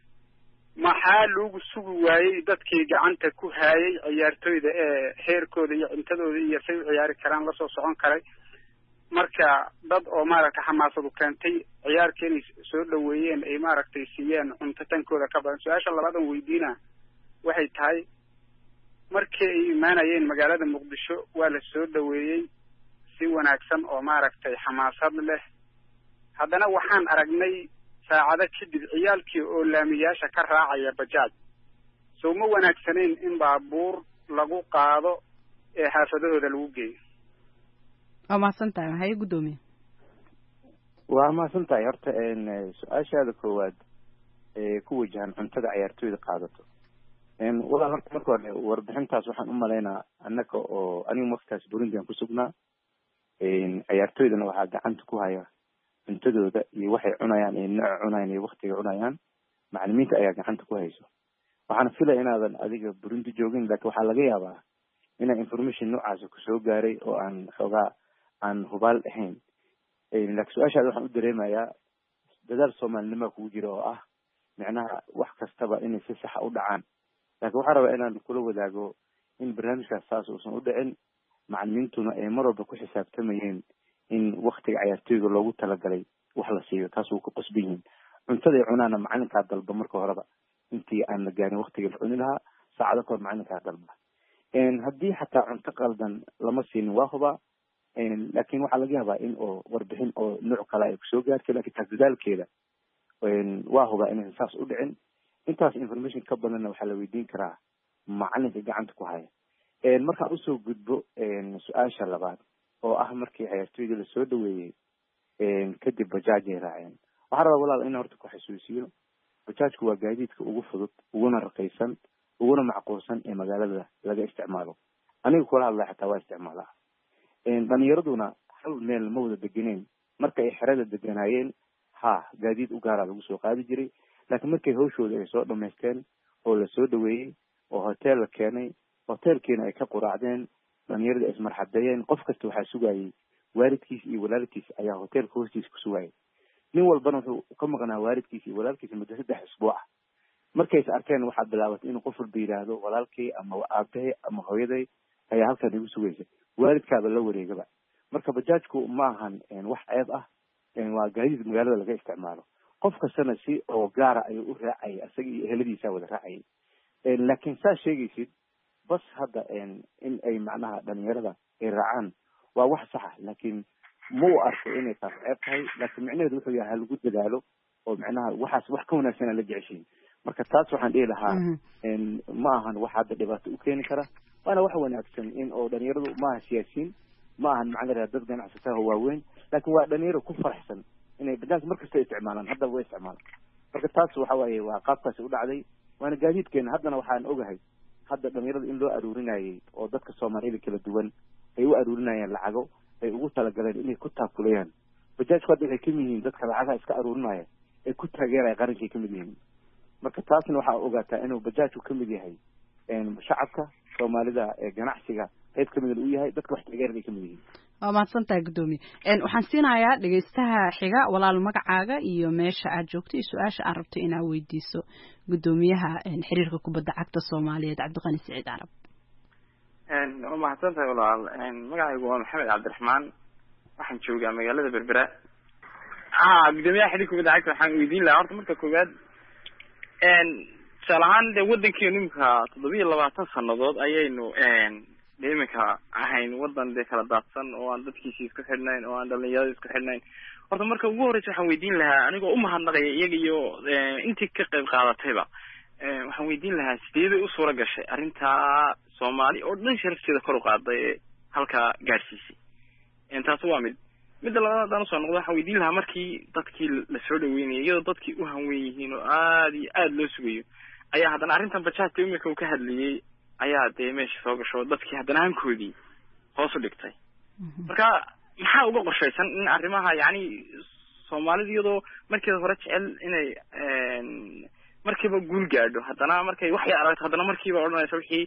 maxaa lagu sugi waayey dadkii gacanta ku hayay ciyaartooyda ee heerkooda iyo cuntadooda iyo say u ciyaari karaan lasoo socon karay marka dad oo maaragtay xamaasadu keentay ciyaarkii inay soo dhaweeyeen ay maaragtay siiyeen cunto tankooda ka badan su-aasha labadan weydiina waxay tahay markii ay imaanayeen magaalada muqdisho waa la soo dhaweeyey si wanaagsan oo maaragtay xamaasad leh haddana waxaan aragnay saacado kadib ciyaalkii oo laamiyaasha ka raacaya bajaaj soo ma wanaagsanayn in baabuur lagu qaado ee xaafadahooda lagu geeyo waa mahadsan tahay maxay guddoomiye waa mahadsan tahay horta su-aashaada koowaad ee ku wajahan cuntada ciyaartooyda qaadato walaal horta marka hore warbixintaas waxaan u malaynaa annaka oo anigu waqtigaas burundi aan ku sugnaa ciyaartooydana waxaa gacanta ku haya cuntadooda iyo waxay cunayaan iyo nooca cunayaan iyo waktiga cunayaan macalimiinta ayaa gacanta ku hayso waxaana filaya inaadan adiga burundi joogin laakiin waxaa laga yaabaa inaa information noocaasa kusoo gaaray oo aan xoogaa aan hubaal ahayn laakiin su-aashaada waxaan u dareemayaa dadaal soomaalinima kugu jira oo ah micnaha wax kastaba inay si saxa u dhacaan laakiin waxaa rabaa inaan kula wadaago in barnaamijkaas saas uusan u dhicin macalimiintuna ay mar walba ku xisaabtamayeen in waktiga ciyaartooyga loogu talagalay wax la siiyo taas uu ku qasban yihiin cuntaday cunaana macalinkaa dalba marka horeba intii aan la gaarin waktigii la cuni lahaa saacado kahor macalinkaa dalba haddii xataa cunto qaldan lama siinin waa hubaa laakiin waxaa laga yaabaa in oo warbixin oo nooc kale ay kusoo gaartay lakin taas dadaalkeeda waa hubaa inaysan saas u dhicin intaas information ka badanna waxaa la weydiin karaa macalinka gacanta ku haya markaan usoo gudbo su-aasha labaad oo ah markii ciyaartooyda lasoo dhaweeyey kadib bajaajay raaceen waxaa rabaa walaal in horta ku xasuusiyo bajaajku waa gaadiidka ugu fudud uguna raqiisan uguna macquulsan ee magaalada laga isticmaalo aniga kula hadlay xataa waa isticmaalaa dhalinyaraduna hal meel ma wada degeneyn marka ay xerada deganaayeen ha gaadiid u gaaraa lagu soo qaadi jiray laakiin markay hawshooda ay soo dhamaysteen oo lasoo dhaweeyey oo hotel la keenay hotelkiina ay ka quraacdeen dhalinyarada ay ismarxabeeyeen qof kasta waxaa sugayay waalidkiis iyo walaalkiis ayaa hotelka hoostiisa ku sugayay nin walbana wuxuu ka maqnaa waalidkiis iyo walaalkiisa muddo saddex isbuuc ah markay is arkeen waxaa bilaabatay inuu qof walba yidhaahdo walaalkay ama aabahay ama hooyaday ayaa halkan igu sugaysa waalidkaaba la wareegaba marka bajaajku ma ahan wax ceeb ah waa gaadiid magaalada laga isticmaalo qof kastana si oo gaara ayuu u raacayay isaga iyo eheladiisa wada raacayay laakiin saa sheegaysid bas hadda in ay macnaha dhalinyarada ay raacaan waa wax saxa laakiin ma u arko inay taas ceeb tahay laakiin micnaheedu wuxuu yahay halagu dadaalo oo macnaha waxaas wax ka wanaagsan la jeceshiin marka taas waxaan dhihi lahaa ma ahan wax hadda dhibaato u keeni kara waana wax wanaagsan in oo dhalinyaradu maaha siyaasiyiin ma ahan macnaha dad ganacsataa waaweyn laakiin waa dhalinyaro ku faraxsan inay bajaajka markasta isticmaalaan haddaba way isticmaalaan marka taas waxa waaye waa qaabkaasi u dhacday waana gaadiidkeena haddana waxaan ogahay hadda dhalinyarada in loo aruurinayay oo dadka soomaaliyada kala duwan ay u aruurinayaan lacago ay ugu talagaleen inay ku taakulayaan bajaajku hadda waxay kamid yihiin dadka lacagaha iska aruurinaya ay ku taageeraya qarankay kamid yihiin marka taasna waxaa ogaataa inuu bajaajku kamid yahay shacabka soomaalida ee ganacsiga qayb kamid u yahay dadka wax taageeran ay kamid yihiin waa mahadsan tahay guddoomiye waxaan siinayaa dhegeystaha xiga walaal magacaaga iyo meesha aad joogto iyo su-aasha aan rabto inaad weydiiso guddoomiyaha xiriirka kubadda cagta soomaaliyeed cabdiqani siciid carab waa mahadsan tahay walaal magacaygu waa maxamed cabdiraxmaan waxaan joogaa magaalada berbera ha guddoomiyaha xiriirka kubadda cagta waxaan weydiin lahaa horta marka koowaad tusaale ahaan dee wadankeenu imika toddoba iyo labaatan sanadood ayaynu de iminka ahayn wadan dee kala daadsan oo aan dadkiisi isku xidhnayn oo aan dhalinyarada isku xidhnayn horta marka ugu horreysa waxaan weydiin lahaa anigoo umahadnaqaya iyaga iyo intii ka qayb qaadatayba waxaan weydiin lahaa sideeday u suura gashay arrintaa soomaali oo dhan sharafteeda kor u qaaday ee halkaa gaadhsiisay taas waa mid midda labaad haddaan usoo noqdo waxaan weydiin lahaa markii dadkii lasoo dhaweynayay iyadoo dadkii u hanwen yihiin oo aada iyo aada loo sugayo ayaa haddana arrintan bajaajka imika uu ka hadlayay ayaa dee meesha soo gasho dadkii haddana hankoodii hoos u dhigtay marka maxaa uga qorshaysan in arrimaha yacni soomaalida iyadoo markeeda hore jecel inay markiiba guul gaadho haddana markay waxay aragto haddana markiiba odhanaysa wixii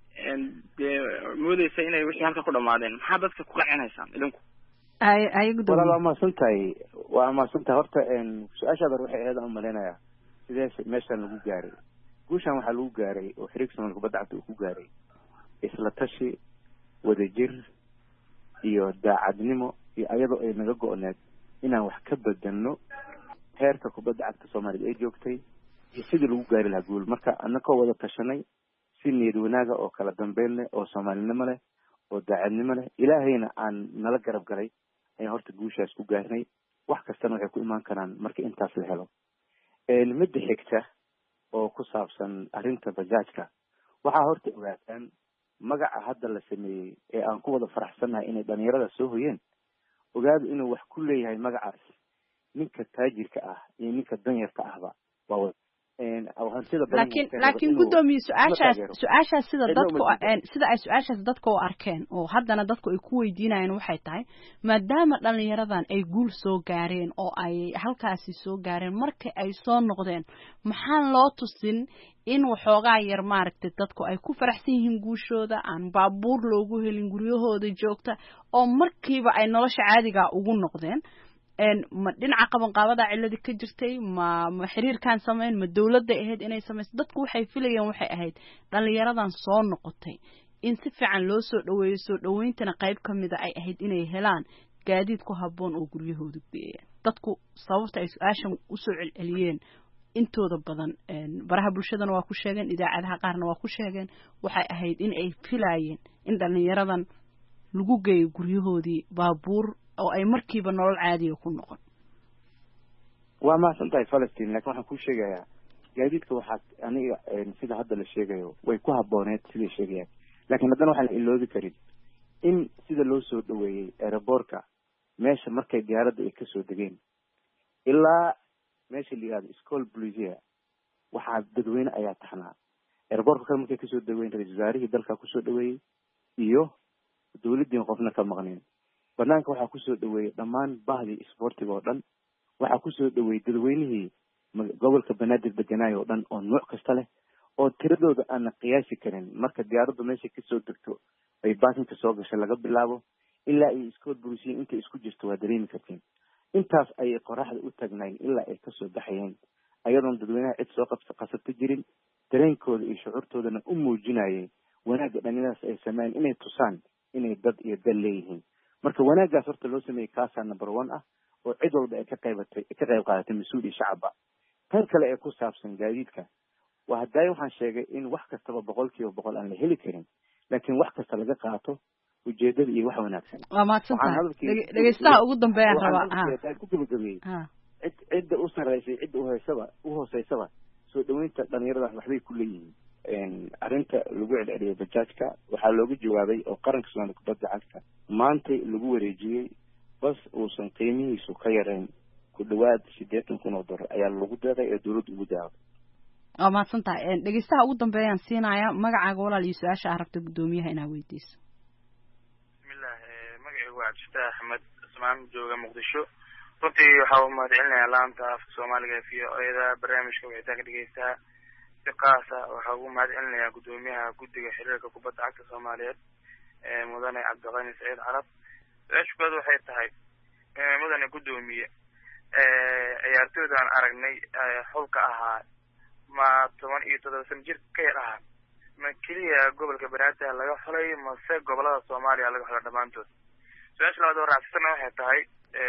dee moodeysa inay wixii halka ku dhamaadeen maxaa dadka ku qacinaysaan idinku ay ay gudoomiye walaal waa mahadsantahay waa mahadsantahay horta su-aashaada waxay ahayd aan umaleynaya sidee meeshaan lagu gaaray guushaan waxaa lagu gaaray oo xiriirka Soomaaliya kubadda cagta uu ku gaaray isla tashi wadajir iyo daacadnimo iyo ayadoo ay naga go-need inaan wax ka bedelno heerka kubadda cagta Soomaaliya ay joogtay iyo sidii lagu gaari lahaa guul marka annagoo wada tashanay si niyad wanaaga oo kala dambeyn leh oo Soomaalinimo leh oo daacadnimo leh ilaahayna aan nala garab galay ayaan horta guushaas ku gaarnay wax kastana waxay ku imaan karaan marka intaas la helo midda xigta oo ku saabsan arrinta bajaajka waxaa horta ogaataan magaca hadda la sameeyey ee aan ku wada faraxsannahay inay dhalinyarada soo hoyeen ogaadu inuu wax ku leeyahay magacaas ninka taajirka ah iyo ninka danyarka ahba waa laakiin laakiin gudoomiye su-aashaas su-aashaas sida dadku sida ay su-aashaas dadka u arkeen oo haddana dadku ay ku weydiinayaan waxay tahay maadaama dhalinyaradan ay guul soo gaareen oo ay halkaasi soo gaareen markii ay soo noqdeen maxaan loo tusin in waxoogaa yar maaragtay dadku ay ku faraxsan yihiin guushooda aan baabuur loogu helin guryahooda joogta oo markiiba ay nolosha caadiga ugu noqdeen ma dhinaca qabanqaabada ciladi ka jirtay ma ma xiriirkan sameyn ma dawladda ahayd inay samayso dadku waxay filayeen waxay ahayd dhalinyaradan soo noqotay in si fiican loo soo dhaweeyo soo dhaweyntana qayb ka mid ay ahayd inay helaan gaadiid ku habboon oo guryahooda geeyaan dadku sababta ay su-aashan u soo celceliyeen intooda badan baraha bulshadana waa ku sheegeen idaacadaha qaarna waa ku sheegeen waxay ahayd in ay filayeen in dhalinyaradan lagu geeyo guryahoodii baabuur oo ay markiiba nolol caadiga ku noqon waa mahadsantahay Falastiin laakiin waxaan ku sheegayaa gaadiidka waxaa aniga sida hadda la sheegayo way ku habbooneed sidii sheegayaan laakiin haddana waxaan iloobi karin in sida loo soo dhaweeyey aeroboortka meesha markay diyaaradda ay kasoo degeen ilaa meesha la yihahdo school Bluesia waxaa dadweyne ayaa taxnaa aeroboortka kale markay kasoo dhaweyn ra-iisul wasaarihii dalka kusoo dhaweeyey iyo dawladdiin qofna ka maqneen banaanka waxaa kusoo dhaweeyey dhammaan bahdii isboortiga oo dhan waxaa kusoo dhaweeyey dadweynihii gobolka banaadir deganaayo oo dhan oo nooc kasta leh oo tiradooda aanna qiyaasi karin marka diyaaraddu meesha kasoo degto ay baasinka soo gashay laga bilaabo ilaa ay iskool burusiyin intay isku jirto waa dareemi kartiin intaas ayay qoraxda u taagnayn ilaa ay kasoo baxayeen ayadoon dadweynaha cid soo qabsa qasabta jirin dareenkooda iyo shucuurtoodana u muujinayay wanaagga dhalinyaradaas ay sameeyeen inay tusaan inay dad iyo dal leeyihiin marka wanaaggaas horta loo sameeyey kaasaa number one ah oo cid walba ay ka qaybatay ka qayb qaadatay mas-uul iyo shacabba tan kale ee ku saabsan gaadiidka waa haddaay waxaan sheegay in wax kastaba boqol kiiba boqol aan la heli karin laakiin wax kasta laga qaato ujeedada iyo wax wanaagsan waa mahadsantahay dhegeystaha ugu dambeeyaan rabaa ku gabagabeeyey cid cidda u sarreysay cidda uhoysaba u hooseysaba soo dhaweynta dhalinyarada waxbay ku leeyihiin arrinta lagu celceliyay bajaajka waxaa looga jawaabay oo qaranka Soomaaliya kubadda cagta maanta lagu wareejiyey bas uusan qiimihiisu ka yarayn ku dhawaad siddeetan kun oo dollar ayaa lagu daaday ee dawladda ugu daawday waa mahadsantahay dhegeystaha ugu dambeeyaan siinaya magacaaga walaal iyo su-aasha aad rabta guddoomiyaha inaad weydiiso bismillah magacaygu waa Cabdifataah Axmed Usmaan jooga Muqdisho runtii waxaa u mahadcelinayaa laanta afka Soomaaliga v o a da barnaamijka wicitaanka dhegeystaha si qaas ah waxaa ugu mahadcelinayaa guddoomiyaha guddiga xiriirka kubadda cagta Soomaaliyeed ee mudane Cabdiqani Saciid Carab su-aashooda waxay tahay mudane guddoomiye ciyaartooydaan aragnay xulka ahaa ma toban iyo toddoba sano jir ka yar ahaa ma keliya gobolka banaadir laga xulay mase gobolada Soomaaliya laga xulay dhammaantood su-aasha labaad oo raacsana waxay tahay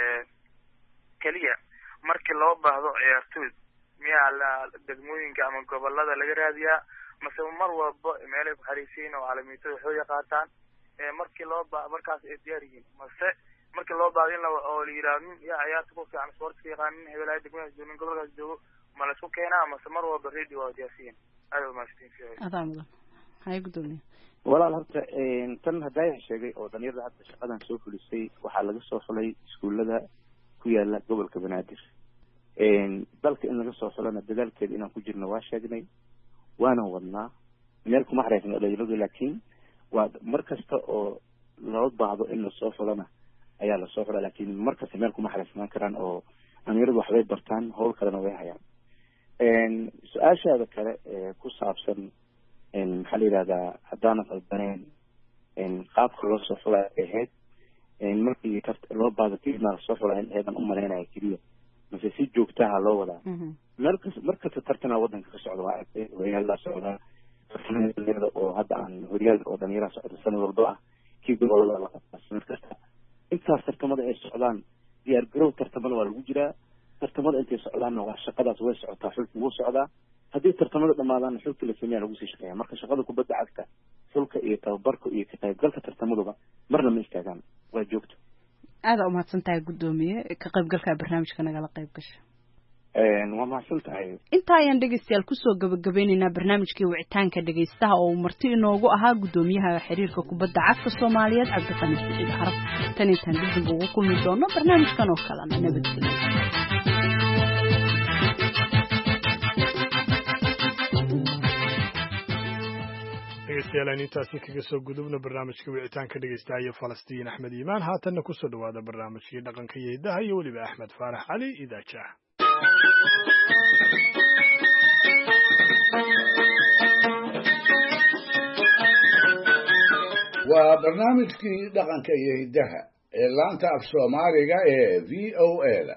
keliya markii loo baahdo ciyaartooyd miyaa la degmooyinka ama gobolada laga raadiyaa mase mar walba meelay ku xariisiin oo caalamiintada waxooga qaataan markii loo ba markaas ay diyaar yihiin mase markii loo baahdo in oo la yidhaahdo nin yaa ciyaarta ku fiican sportska yaqaanin hebelaha degmadaas joogo nin gobolkaas joogo ma la isku keenaa mase mar walba radio waa diyaarsiin aad u mahadsantiin adaa mudan hay guddoomiye walaal horta tan haddaa sheegay oo dhalinyarada hadda shaqadan soo fulisay waxaa laga soo xulay iskuullada ku yaala gobolka banaadir dalka in laga soo xulana dadaalkeeda inaan ku jirno waa sheegnay waana wadnaa meel kuma xareysna dhalinyaradu laakiin waa mar kasta oo loo baahdo in lasoo xulana ayaa lasoo xula laakiin mar kasta meel kuma xareysnaan karaan oo dhalinyaradu waxbay bartaan howl kalena way hayaan su-aashaada kale ee ku saabsan maxaa la yidhahdaa haddaana qaldaneen qaabka loo soo xulay ahayd markii loo baado kadibna lasoo xulay eedan u malaynaya keliya mase si joogtaha loo wadaa meel kas markasta tartana waddanka ka socda waa aragtay horyaalada socdaa tartamada oo hadda aan horyaal oo dhalinyaraha socda sanad walba ah kii gobolada la qabtaa sanad kasta intaas tartamada ay socdaan diyaar garow tartamada waa lagu jiraa tartamada intay socdaanna waa shaqadaas way socotaa xulka wuu socdaa haddii tartamada dhamaadaanna xulka la sameeyaa lagu sii shaqeeya marka shaqada kubadda cagta xulka iyo tababarka iyo ka qaybgalka tartamaduba marna ma istaagaan waa joogto aada umahadsan tahay guddoomiye ka qaybgalka barnaamijka nagala qayb gasha waa mahadsan tahay intaa ayaan dhegeystayaal kusoo gabagabeyneynaa barnaamijkii wicitaanka dhegeystaha oo uu marti inoogu ahaa guddoomiyaha xiriirka kubadda cagta soomaaliyeed cabdiqani siciid carab tan intaan dib ugu kulmi doono barnaamijkan oo kalena nabadgelyo dhegeystayaal aan intaasi kaga soo gudubno barnaamijka wicitaanka dhegeystaaya falastiin axmed iimaan haatanna kusoo dhawaada barnaamijkii dhaqanka iyo hiddaha iyo weliba axmed faarax cali idaajaah waa barnaamijkii dhaqanka iyo hiddaha ee laanta af soomaaliga ee v o a da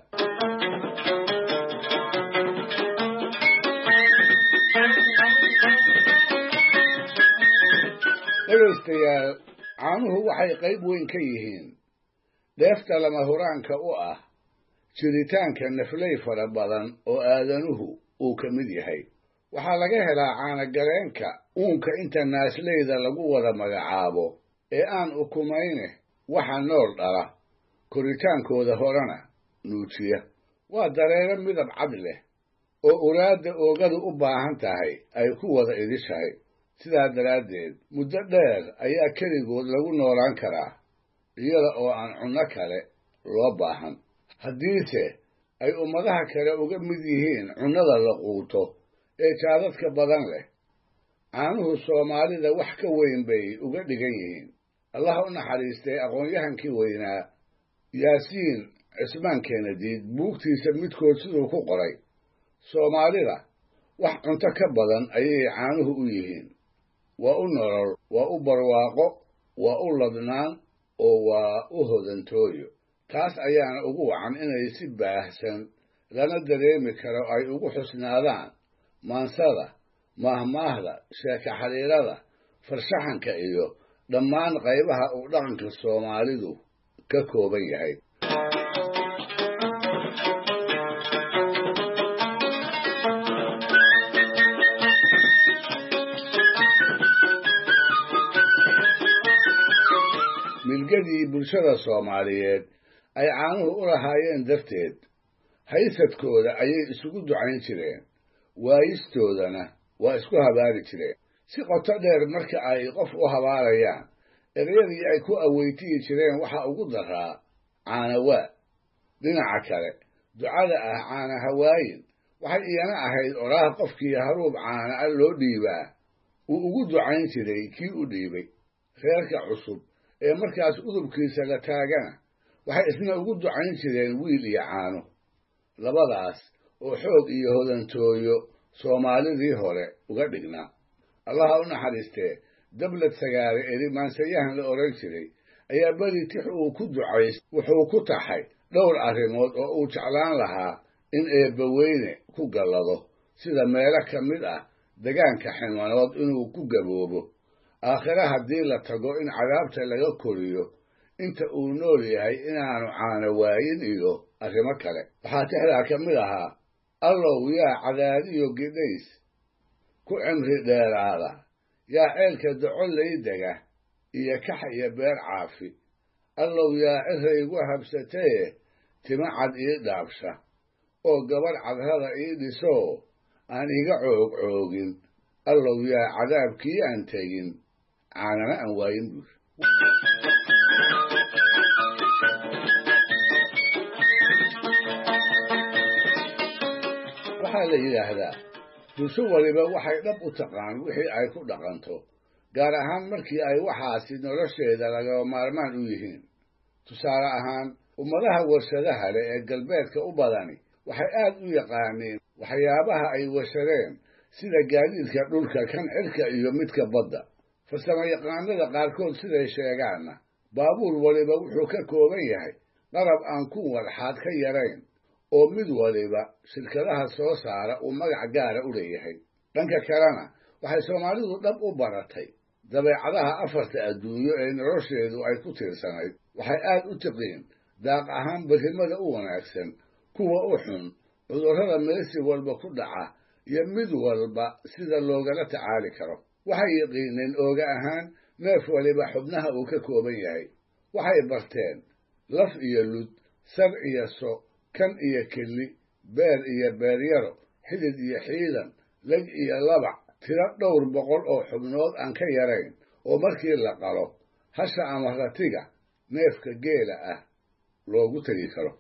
dhegaystayaal caanuhu waxay qayb weyn ka yihiin dheefta lama huraanka u ah jiritaanka naflay fara badan oo aadanuhu uu ka mid yahay waxaa laga helaa caanagaleenka uunka inta naasleyda lagu wada magacaabo ee aan ukumayne waxa nool dhala koritaankooda horena nuujiya waa dareero midab cad leh oo uraadda oogadu u baahan tahay ay ku wada idishahay sidaa daraaddeed muddo dheer ayaa keligood lagu noolaan karaa iyada oo aan cunno kale loo baahan haddiise ay ummadaha kale uga mid yihiin cunnada la quuto ee jaadadka badan leh caanuhu soomaalida wax ka weyn bay uga dhigan yihiin allah u naxariistay aqoon-yahankii weynaa yaasiin cismaan keenadiid buugtiisa midkood siduu ku qoray soomaalida wax cunto ka badan ayay caanuhu u yihiin waa u nolol waa u barwaaqo waa u ladnaan oo waa u hodantooyo taas ayaana ugu wacan inay si baahsan lana dareemi karo ay ugu xusnaadaan maansada maahmaahda sheeka xariirada farshaxanka iyo dhammaan qaybaha uu dhaqanka soomaalidu ka kooban yahay milgadii bulshada soomaaliyeed ay caanuhu u lahaayeen darteed haysadkooda ayay isugu ducayn jireen waayistoodana waa isku habaari jireen si qoto dheer marka ay qof u habaarayaan ereyadii ay ku aweytiyi jireen waxaa ugu daraa caanawaa dhinaca kale ducada ah caana hawaayin waxay iyana ahayd oraah qofkii haruub caana a loo dhiibaa uu ugu ducayn jiray kii u dhiibay reerka cusub ee markaas udubkiisa la taagana waxay isna ugu ducayn jireen wiil iyo caano labadaas oo xoog iyo hodantooyo soomaalidii hore uga dhignaa allaha u naxariistee dablad sagaare eri maansayahan la odhan jiray ayaa beri tix uu ku ducays wuxuu ku taxay dhowr arrimood oo uu jeclaan lahaa in eebbaweyne ku gallado sida meelo ka mid ah degaanka ximanood inuu ku gaboobo aakhire haddii la tago in cadaabta laga koriyo inta uu nool yahay inaanu caano waayin iyo arrimo kale waxaa tixdaa ka mid ahaa allow yaa cadaadiyo gidhays ku cimri dheeraada yaa ceelka docolay dega iyo kax iyo beer caafi allow yaa cira igu habsataye tima cad ii dhaabsha oo gabadh cadrada ii dhisoo aan iga coog coogin allow yaa cadaabkii aan tegin caanana aan waayin buur waxaa la yidhaahdaa bulsho waliba waxay dhab u taqaan wixii ay ku dhaqanto gaar ahaan markii ay waxaasi nolosheeda lagaba maarmaan u yihiin tusaale ahaan ummadaha warshadaha leh ee galbeedka u badani waxay aad u yaqaaniin waxyaabaha ay warshadeen sida gaadiidka dhulka kan cirka iyo midka badda farsamo yaqaanada qaarkood siday sheegaanna baabuur waliba wuxuu ka kooban yahay qalab aan ku walxaad ka yarayn oo mid waliba shirkadaha soo saara uu magac gaara u leeyahay dhanka kalena waxay soomaalidu dhab u baratay dabeecadaha afarta adduunyo ee nolosheedu ay ku tiirsanayd waxay aad u tiqiin daaq ahaan berrimada u wanaagsan kuwa u xun cudurrada meesi walba ku dhaca iyo mid walba sida loogala tacaali karo waxay yaqiineen ooga ahaan neef waliba xubnaha uu ka kooban yahay waxay barteen laf iyo lud sar iyo so kan iyo kelli beer iyo beeryaro xidid iyo xiidan leg iyo labac tiro dhowr boqol oo xubnood aan ka yarayn oo markii la qalo hasha ama ratiga neefka geela ah loogu tegi karo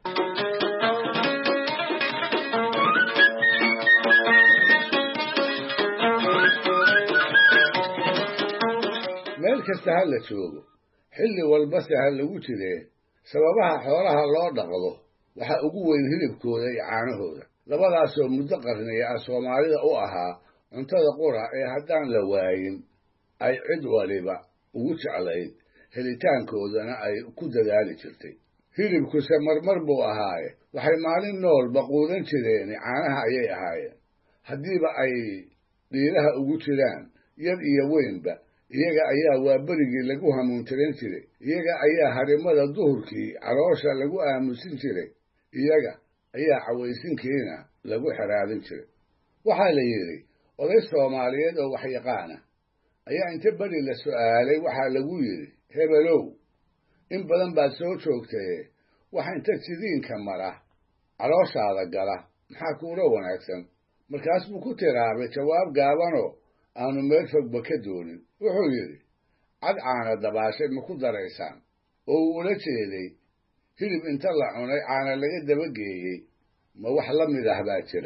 meel kasta ha la joogo xilli walbase ha lagu jiree sababaha xoolaha loo dhaqdo waxaa ugu weyn hilibkooda iyo caanahooda labadaasoo muddo qarniya ah soomaalida u ahaa cuntada qura ee haddaan la waayin ay cid waliba ugu jeclayd helitaankoodana ay ku dadaali jirtay hilibkuse marmar buu ahaaye waxay maalin noolba quudan jireeni caanaha ayay ahaayeen haddiiba ay dhiiraha ugu jiraan yar iyo weynba iyaga ayaa waa berigii lagu hamuuntiran jiray iyaga ayaa harimada duhurkii caloosha lagu aamusin jiray iyaga ayaa cawaysinkiina lagu xeraadin jiray waxaa la yidhi oday soomaaliyeed oo waxyaqaana ayaa inta beri la su'aalay waxaa lagu yidhi hebelow in badan baad soo joogtaye wax inta jidiinka mara calooshaada gala maxaa kuula wanaagsan markaas buu ku tiraabay jawaab gaabanoo aanu meel fogba ka doonin wuxuu yidhi cad caana dabaashay ma ku daraysaan oo uu ula jeeday hilib inta la cunay caana laga dabageeyey ma wax la mid ah baa jira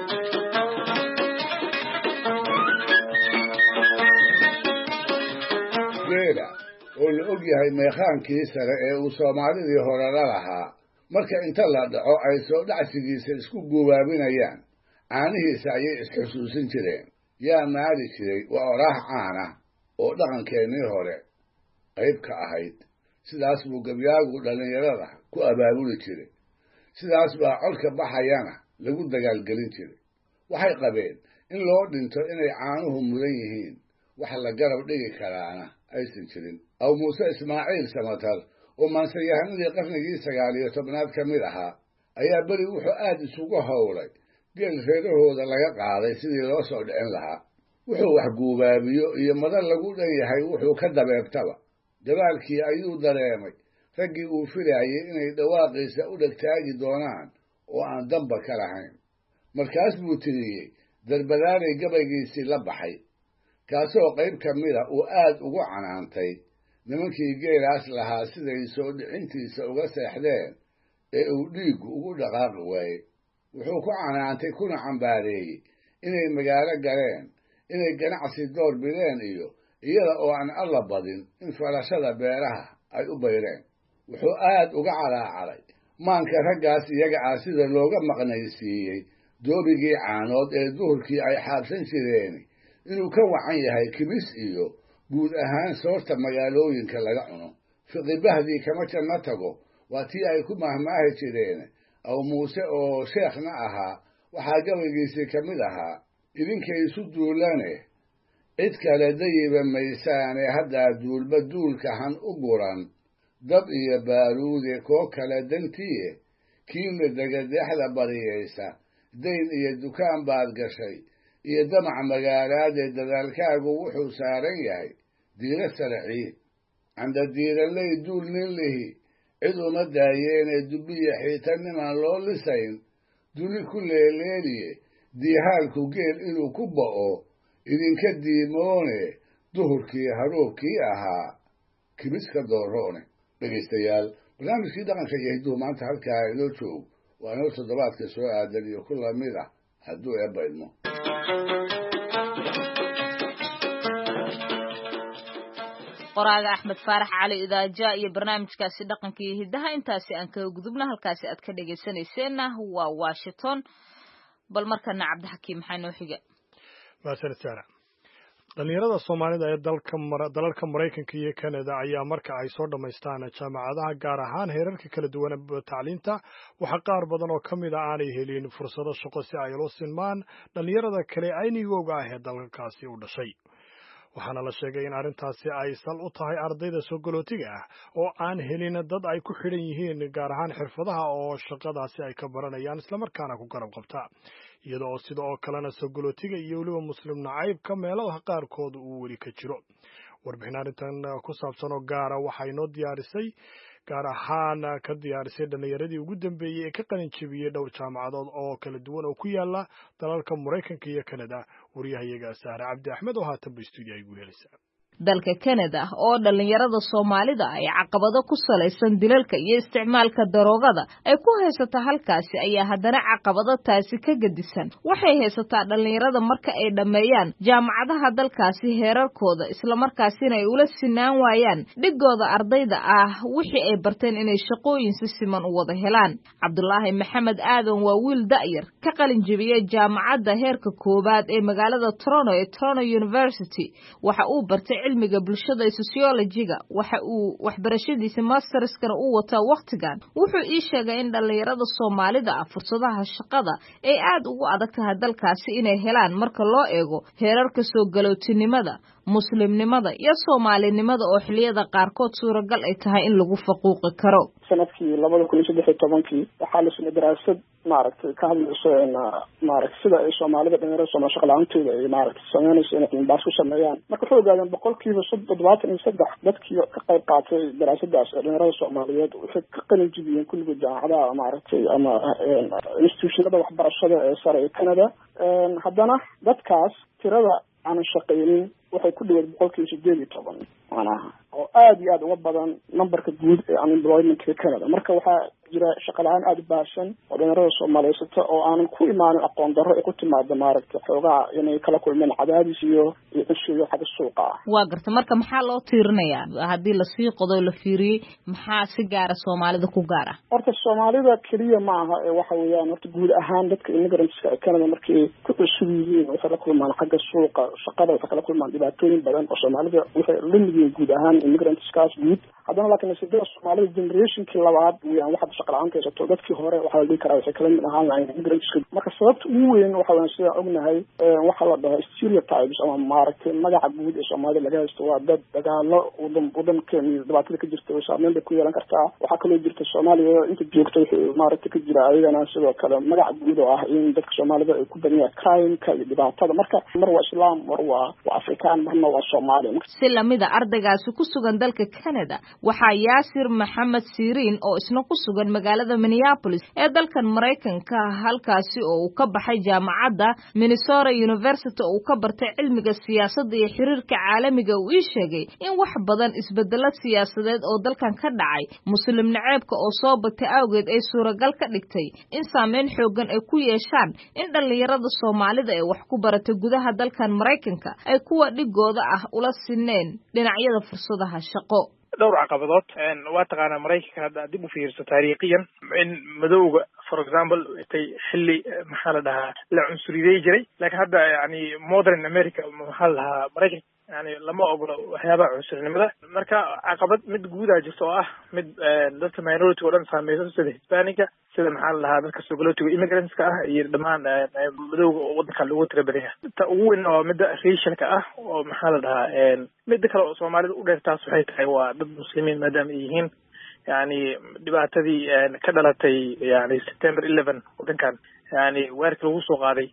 geela oo la og yahay meekhaankii sare ee uu soomaalidii hore la lahaa marka inta la dhaco ay soo dhacsigiisa isku guubaabinayaan caanihiisa ayay isxusuusin jireen yaa maali jiray waa oraah caana oo dhaqankeennii hore qayb ka ahayd sidaas buu gabyaagu dhallinyarada ku abaabuli jiray sidaas baa colka baxayana lagu dagaalgelin jiray waxay qabeen in loo dhinto inay caanuhu mudan yihiin wax la garab dhigi karaana aysan jirin aw muuse ismaaciil samatar oo maansayahanadii qarnigii sagaal iyo tobnaad ka mid ahaa ayaa beri wuxuu aad isugu howlay geel reerahooda laga qaaday sidii loo soo dhicin lahaa wuxuu wax guubaabiyo iyo madan lagu dhan yahay wuxuu ka dabeebtaba gadaalkii ayuu dareemay raggii uu filaayay inay dhawaaqiisa u dhegtaagi doonaan oo aan damba ka lahayn markaas buu tiriyey darbadaalay gabaygiisii la baxay kaasoo qayb ka mida uu aad ugu canaantay nimankii geelaas lahaa siday soo dhicintiisa uga seexdeen ee uu dhiiggu ugu dhaqaaqi waayey wuxuu ku canaantay kuna cambaareeyey inay magaalo galeen inay ganacsi door bideen iyo iyada oo aan alla badin in falashada beeraha ay u bayreen wuxuu aad uga calaacaday maanka raggaas iyaga ah sida looga maqnaysiiyey doobigii caanood ee duhurkii ay xaabsan jireen inuu ka wacan yahay kibis iyo guud ahaan soorta magaalooyinka laga cuno fiqibahdii kama janno tago waa tii ay ku mahmaahi jireen aw muuse oo sheekhna ahaa waxaa gabaygiisii ka mid ahaa idinkay isu duulane cid kale dayiba maysaane haddaa duulba duulka han u guran dab iyo baaruude koo kale dantiye kiina degadeexda bariyaysa dayn iyo dukaan baad gashay iyo damac magaalaadee dadaalkaagu wuxuu saaran yahay diiro saracii canda diiraley duul nin lihi cid uma daayeene dubbiya xiitanimaan loo lisayn duni ku leeleeliye diihaalku geel inuu ku ba'o idinka diimoone duhurkii haruubkii ahaa kibiska dooroone dhegaystayaal barnaamijkii dhaqanka iyo hidduhu maanta halkaa inoo joog waa inoo toddobaadka soo aadan iyo ku lamid ah hadduu eebba idmo qoraaga axmed faarax cali idaaja iyo barnaamijkaasi dhaqanka iyo hiddaha intaasi aan kaga gudubna halkaasi aad ka dhegaysanayseena waa washington bal markana cabdixakiim maxaa noo xiga maasan saara dhalinyarada soomaalida ee dalka dalalka maraykanka iyo canada ayaa marka ay soo dhammaystaan jaamacadaha gaar ahaan heerarka kala duwan tacliinta waxaa qaar badan oo ka mid a aanay helin fursado shaqo si ay ula sinmaan dhalinyarada kale aynigooga ah ee dalkaasi u dhashay waxaana la sheegay in arrintaasi ay sal u tahay ardayda soo galootiga ah oo aan helin dad ay ku xidhan yihiin gaar ahaan xirfadaha oo shaqadaasi ay ka baranayaan islamarkaana ku garab qabta iyada oo sida oo kalena soo galootiga iyo weliba muslim nacaybka meelaha qaarkood uu weli ka jiro warbixin arrintan ku saabsan oo gaara waxaa inoo diyaarisay gaar ahaan ka diyaarisay dhallinyaradii ugu dambeeyey ee ka qalin jebiyey dhowr jaamacadood oo kala duwan oo ku yaala dalalka maraykanka iyo canada wariyahayaga sahre cabdi axmed oo haatanba stuudiyo ay gu helaysaa dalka Canada oo dhalinyarada Soomaalida ay caqabado ku salaysan dilalka iyo isticmaalka daroogada ay ku haysato halkaasi ayaa haddana caqabado taasi ka gadisan waxay haysataa dhalinyarada marka ay dhameeyaan jaamacadaha dalkaasi heerarkooda isla markaasina ay ula sinaan waayaan dhigooda ardayda ah wixii ay barteen inay shaqooyin si siman u wada helaan Cabdullaahi Maxamed Aadan waa wiil da'yar ka qalin jebiyay jaamacadda heerka koobaad ee magaalada Toronto ee Toronto University waxa uu bartay cilmiga bulshada ee sociology-ga waxa uu waxbarashadiisa masterskana uu wataa waqtigan wuxuu ii sheegay in dhalinyarada Soomaalida ah fursadaha shaqada ay aad ugu adag tahay dalkaasi inay helaan marka loo eego heerarka soo galootinimada muslimnimada iyo Soomaalinimada oo xilliyada qaarkood suuragal ay tahay in lagu faquuqi karo sanadkii laba kun iyo saddex iyo toban waxaa la sameeyay daraasad maaragtay ka hadlayso in maaragtay sida ay Soomaalida dhalinyarada Soomaali shaqo la'aantooda ay maaragtay sameynayso inay baas ku sameeyaan marka wuxuu ogaadeen boqolkiiba toddobaatan iyo saddex dadkii ka qayb qaatay daraasadaas dhalinyarada Soomaaliyeed waxay ka qalin jebiyeen kulligood jaamacadaha maaragtay ama institutionada waxbarashada ee sare ee Canada haddana dadkaas tirada aan shaqeynin waxay ku dhawaad boqolkiiba sideed iyo toban macnaha oo aad iyo aad uga badan numberka guud ee unemployment-ka Canada marka waxaa jira shaqo la'aan aad u baahsan oo dhalinyarada Soomaaliyeed oo aanan ku imaanin aqoon darro ay ku timaado maaragtay xoogaa inay kala kulmeen cadaadis iyo iyo xagga suuqa ah waa garta marka maxaa loo tiirinayaa haddii la sii qodo la fiiriyey maxaa si gaara Soomaalida ku gaara horta Soomaalida kaliya ma aha ee waxa weeyaan horta guud ahaan dadka immigrants-ka ee Canada markii ku cusub yihiin waxay la kulmaan xagga suuqa shaqada waxay kala kulmaan dhibaatooyin badan oo Soomaalida waxay la mid yihiin guud ahaan immigrants-kaas guud haddana laakiin sidoo Soomaalida generation-kii labaad weeyaan waxa shaqo la'aan haysato dadkii hore waxa la dhihi karaa waxay kala mid ahaan lahayn immigrants-ka marka sababta ugu weyn waxa weeyaan sida ognahay waxa la dhaho stereotypes ama maaragtay magaca guud ee Soomaalida laga haysto waa dad dagaalo wadan wadankeena dhibaatada ka jirta oo saameyn bay ku yeelan kartaa waxaa kaloo jirta Soomaaliya inta joogto wixii maaragtay ka jira ayagana sidoo kale magaca guud oo ah in dadka Soomaalida ay ku baniyaan crime-ka iyo dhibaatada marka mar waa Islaam mar waa waa Afrikaan marna waa Soomaali si lamida ardaygaasi ku sugan dalka Canada waxaa Yaasir Maxamed Siriin oo isna ku sugan magaalada Minneapolis ee dalkan Mareykanka halkaasi oo uu ka baxay jaamacadda Minnesota University oo uu ka bartay cilmiga siyaasadda iyo xiriirka caalamiga uu ii sheegay in wax badan isbedelo siyaasadeed oo dalkan ka dhacay muslim naceebka oo soo batay awgeed ay suuragal ka dhigtay in saameyn xoogan ay ku yeeshaan in dhalinyarada Soomaalida ay wax ku baratay gudaha dalkan Mareykanka ay kuwa dhigooda ah ula sineen dhinacyada fursadaha shaqo dhowr caqabadood waa taqaanaa Mareykanka hadda dib u fiirso taariikhiyan in madowga for example tay xilli maxaa la dhahaa la cunsuriyeey jiray laakiin hadda yani modern America maxaa la dhahaa Mareykanka yani lama ogola waxyaabaha cunsurinimada marka caqabad mid guudaa jirta oo ah mid dadka minority oo dhan saameysan sida Hispanic sida maxaa la dhahaa dadka soo galootiga immigrants-ka ah iyo dhammaan madowga oo wadanka lagu tira badan yahay ta ugu weyn oo midda racial-ka ah oo maxaa la dhahaa midda kale oo Soomaalida u dheer taas waxay tahay waa dad muslimiin maadaama ay yihiin yani dhibaatadii ka dhalatay yani September eleven wadankan yani weerarkii lagu soo qaaday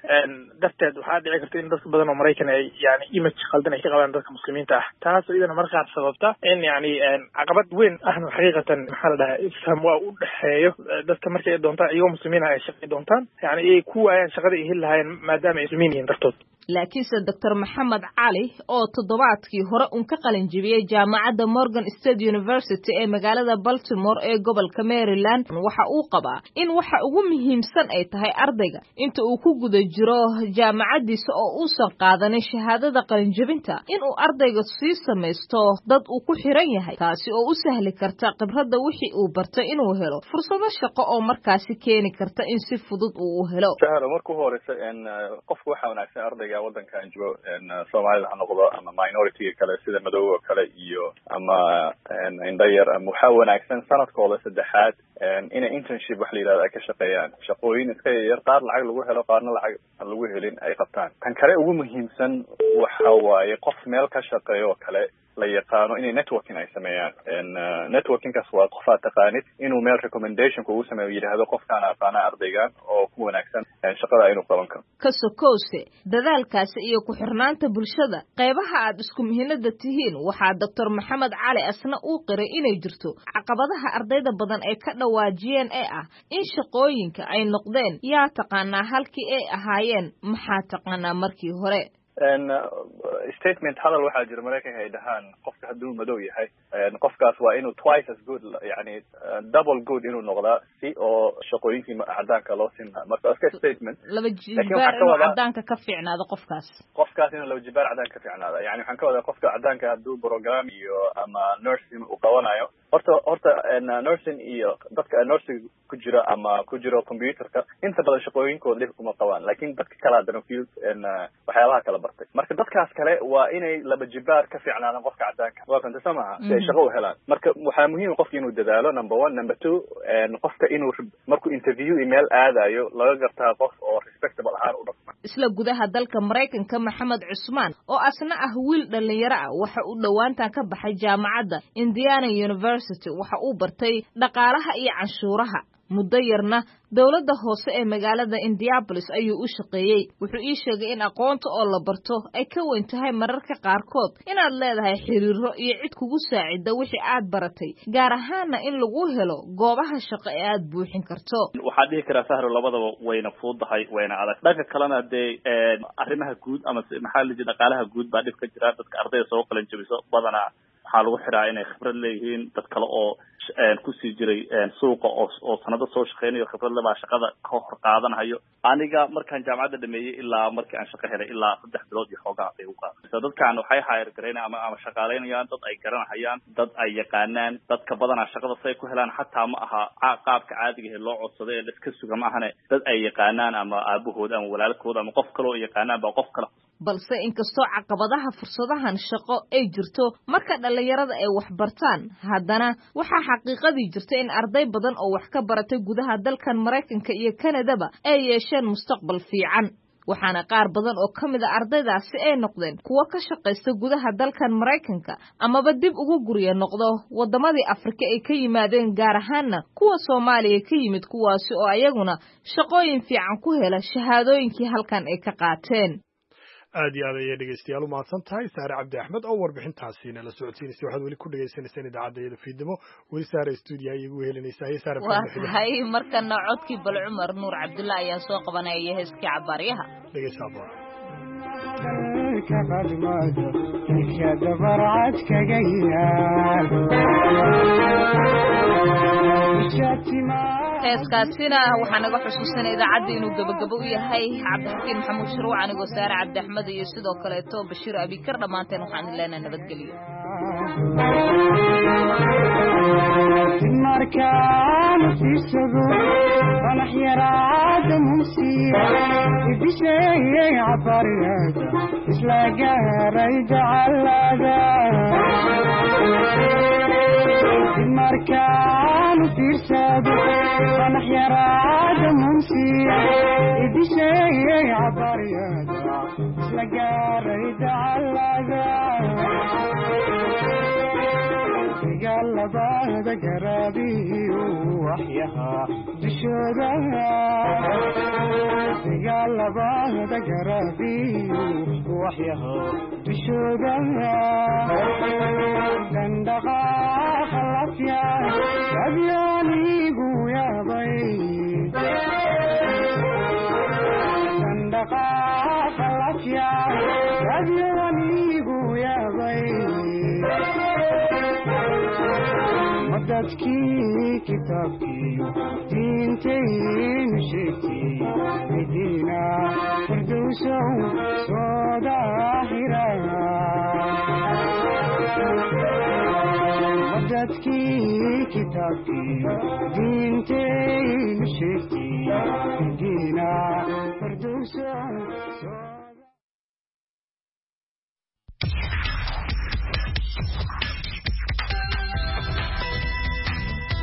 darteed waxaa dhici karta in dadka badan oo Mareykan ay yani image khaldan ay ka qabaan dadka muslimiinta ah taas oo idana markaa sababta in yani caqabad weyn ahna xaqiiqatan maxaa la dhahaa isfaham waa u dhaxeeyo dadka markay ay doontaan iyagoo muslimiin ah ay shaqay doontaan yani ay ku waayaan shaqada ay heli lahaayeen maadaama ay muslimiin yihiin dartood laakiinse Doctor Maxamed Cali oo toddobaadkii hore uu ka qalin jebiyay jaamacadda Morgan State University ee magaalada Baltimore ee gobolka Maryland waxa uu qabaa in waxa ugu muhiimsan ay tahay ardayga inta uu ku guda jiro jaamacadiisa oo uu soo qaadanay shahaadada qalin jebinta in uu ardayga sii sameesto dad uu ku xiran yahay taasi oo u sahli karta khibradda wixii uu bartay inuu helo fursado shaqo oo markaasi keeni karta in si fudud uu u helo shahada markuu horeysa in qofku waxa wanaagsan ardayga ardayga waddankan joogo soomaalida ha noqdo ama minority kale sida madow oo kale iyo ama indho yar ama waxaa wanaagsan sanadkooda saddexaad inay internship wax la yidhahdo ay ka shaqeeyaan shaqooyin iska yar qaar lacag lagu helo qaarna lacag aan lagu helin ay qabtaan kan kale ugu muhiimsan waxa waaye qof meel ka shaqeeyo oo kale la yaqaano inay networking ay sameeyaan networkingkaas waa qof aad taqaanid inuu meel recommendation kugu sameeyo yidhaahdo qofkaan aqaana ardaygan oo ku wanaagsan shaqada inuu qaban karo ka sokowse dadaalkaasi iyo ku-xirnaanta bulshada qaybaha aad isku muhiimada tihiin waxaa doctor maxamed cali asna uu qiray inay jirto caqabadaha ardayda badan ay ka dhawaajiyeen ee ah in shaqooyinka ay noqdeen yaa taqaanaa halkii ay ahaayeen maxaa taqaanaa markii hore statement hadal waxaa jira maraykanka ay dhahaan qofka hadduu madow yahay qofkaas waa inuu twice as good yani double good inuu noqdaa si oo shaqooyinkii cadaanka loo sinaa marka iska statement laba jibaar inuu cadaanka ka fiicnaado qofkaas qofkaas inuu laba jibaar cadaanka ka fiicnaado yani waxaan ka wadaa qofka cadaanka hadduu program iyo ama nursing uu qabanayo horta horta nursing iyo dadka nursing ku jira ama ku jiro computerka inta badan shaqooyinkooda dhib kuma qabaan laakiin dadka kale haddana field waxyaabaha kala bartay marka dadkaas kale waa inay laba jibaar ka fiicnaadaan qofka cadaanka waa kanta samaha si ay shaqo u helaan marka waxaa muhiim qofka inuu dadaalo number one number two qofka inuu markuu interview email aadayo laga gartaa qof oo respectable ahaan u dhaqma isla gudaha dalka Mareykanka Maxamed Cusmaan oo asna ah wiil dhalinyaro ah waxa uu dhawaantan ka baxay jaamacadda Indiana University waxa uu bartay dhaqaalaha iyo canshuuraha muddo yarna dawladda hoose ee magaalada Indianapolis ayuu u shaqeeyay wuxuu ii sheegay in aqoonta oo la barto ay ka weyn tahay mararka qaarkood inaad leedahay xiriiro iyo cid kugu saacida wixii aad baratay gaar ahaanna in lagu helo goobaha shaqo ee aad buuxin karto waxaa dhihi karaa sahro labadaba wayna fuudahay wayna adag dhanka kalena dee arrimaha guud ama maxaa la yidhi dhaqaalaha guud baa dhib ka jira dadka ardayda soo qalan jabiso badanaa waxaa lagu xiraa inay khibrad leeyihiin dad kale oo kusii jiray suuqa oo oo sanado soo shaqeynayo khibrad leh baa shaqada ka hor qaadanayo aniga markaan jaamacadda dhameeyey ilaa markii aan shaqo helay ilaa saddex bilood iyo xoogaa ay u qaaday dadkaan waxay hire gareynayaan ama ama shaqaaleynayaan dad ay garanayaan dad ay yaqaanaan dadka badanaa shaqada say ku helaan xataa ma aha qaabka caadiga ah loo codsado ee iska suga ma ahane dad ay yaqaanaan ama aabahood ama walaalkood ama qof kale oo yaqaanaan baa qof kale balse inkastoo caqabadaha fursadahan shaqo ay jirto marka dhalinyarada ay wax bartaan haddana waxaa xaqiiqadii jirta in arday badan oo wax ka baratay gudaha dalkan Mareykanka iyo Kanadaba ay yeesheen mustaqbal fiican waxaana qaar badan oo kamid ah ardaydaasi ay noqdeen kuwa ka shaqeysta gudaha dalkan Mareykanka amaba dib ugu guriya noqdo wadamadii Afrika ay ka yimaadeen gaar ahaanna kuwa Soomaaliya ka yimid kuwaasi oo ayaguna shaqooyin fiican ku hela shahaadooyinkii halkan ay ka qaateen aad iyo aad ayay dhegeystayaal u mahadsan tahay saare cabdi axmed oo warbixintaasiina la socodsiinaysay waxaad weli ku dhegeysaneysaan idaacadda fiidnimo weli saare stuudiyaha iyagu helinaysaa iyo saare waa tahay markana codkii bal cumar nuur cabdulla ayaan soo qabanaya heeskii cabaaryaha dhegeysaa baa كقدماده كدبر عاد كجيال heeskaasina waxaa naga xusuusanay idaacadda inuu gabagabo u yahay cabdixakiin maxamuud shuruuc anigoo saare cabdi axmed iyo sidoo kaleeto bashiir abikar dhammaanteen waxaan leenahay nabadgelyo markaan fiirsado fanax yaraada musiiya ibisheeyay cabariyada isla gaaray jacalada markaan fiirsado fanax yaraada musiiya ibisheeyay cabariyada isla gaaray jacalada labada garaabiyo waxyaha dushooda sigaal labada garaabiyo waxyaha dushooda dandhaqaaqa lafya adyaanigu yaabay dandhaqaaqa lafya adyaanigu yaabay dadkii kitaabkiiyo diintaynu sheegtay midiina firdowsow soo daahira dadkii kitaabkiiyo diintaynu sheegtay midiina firdowsow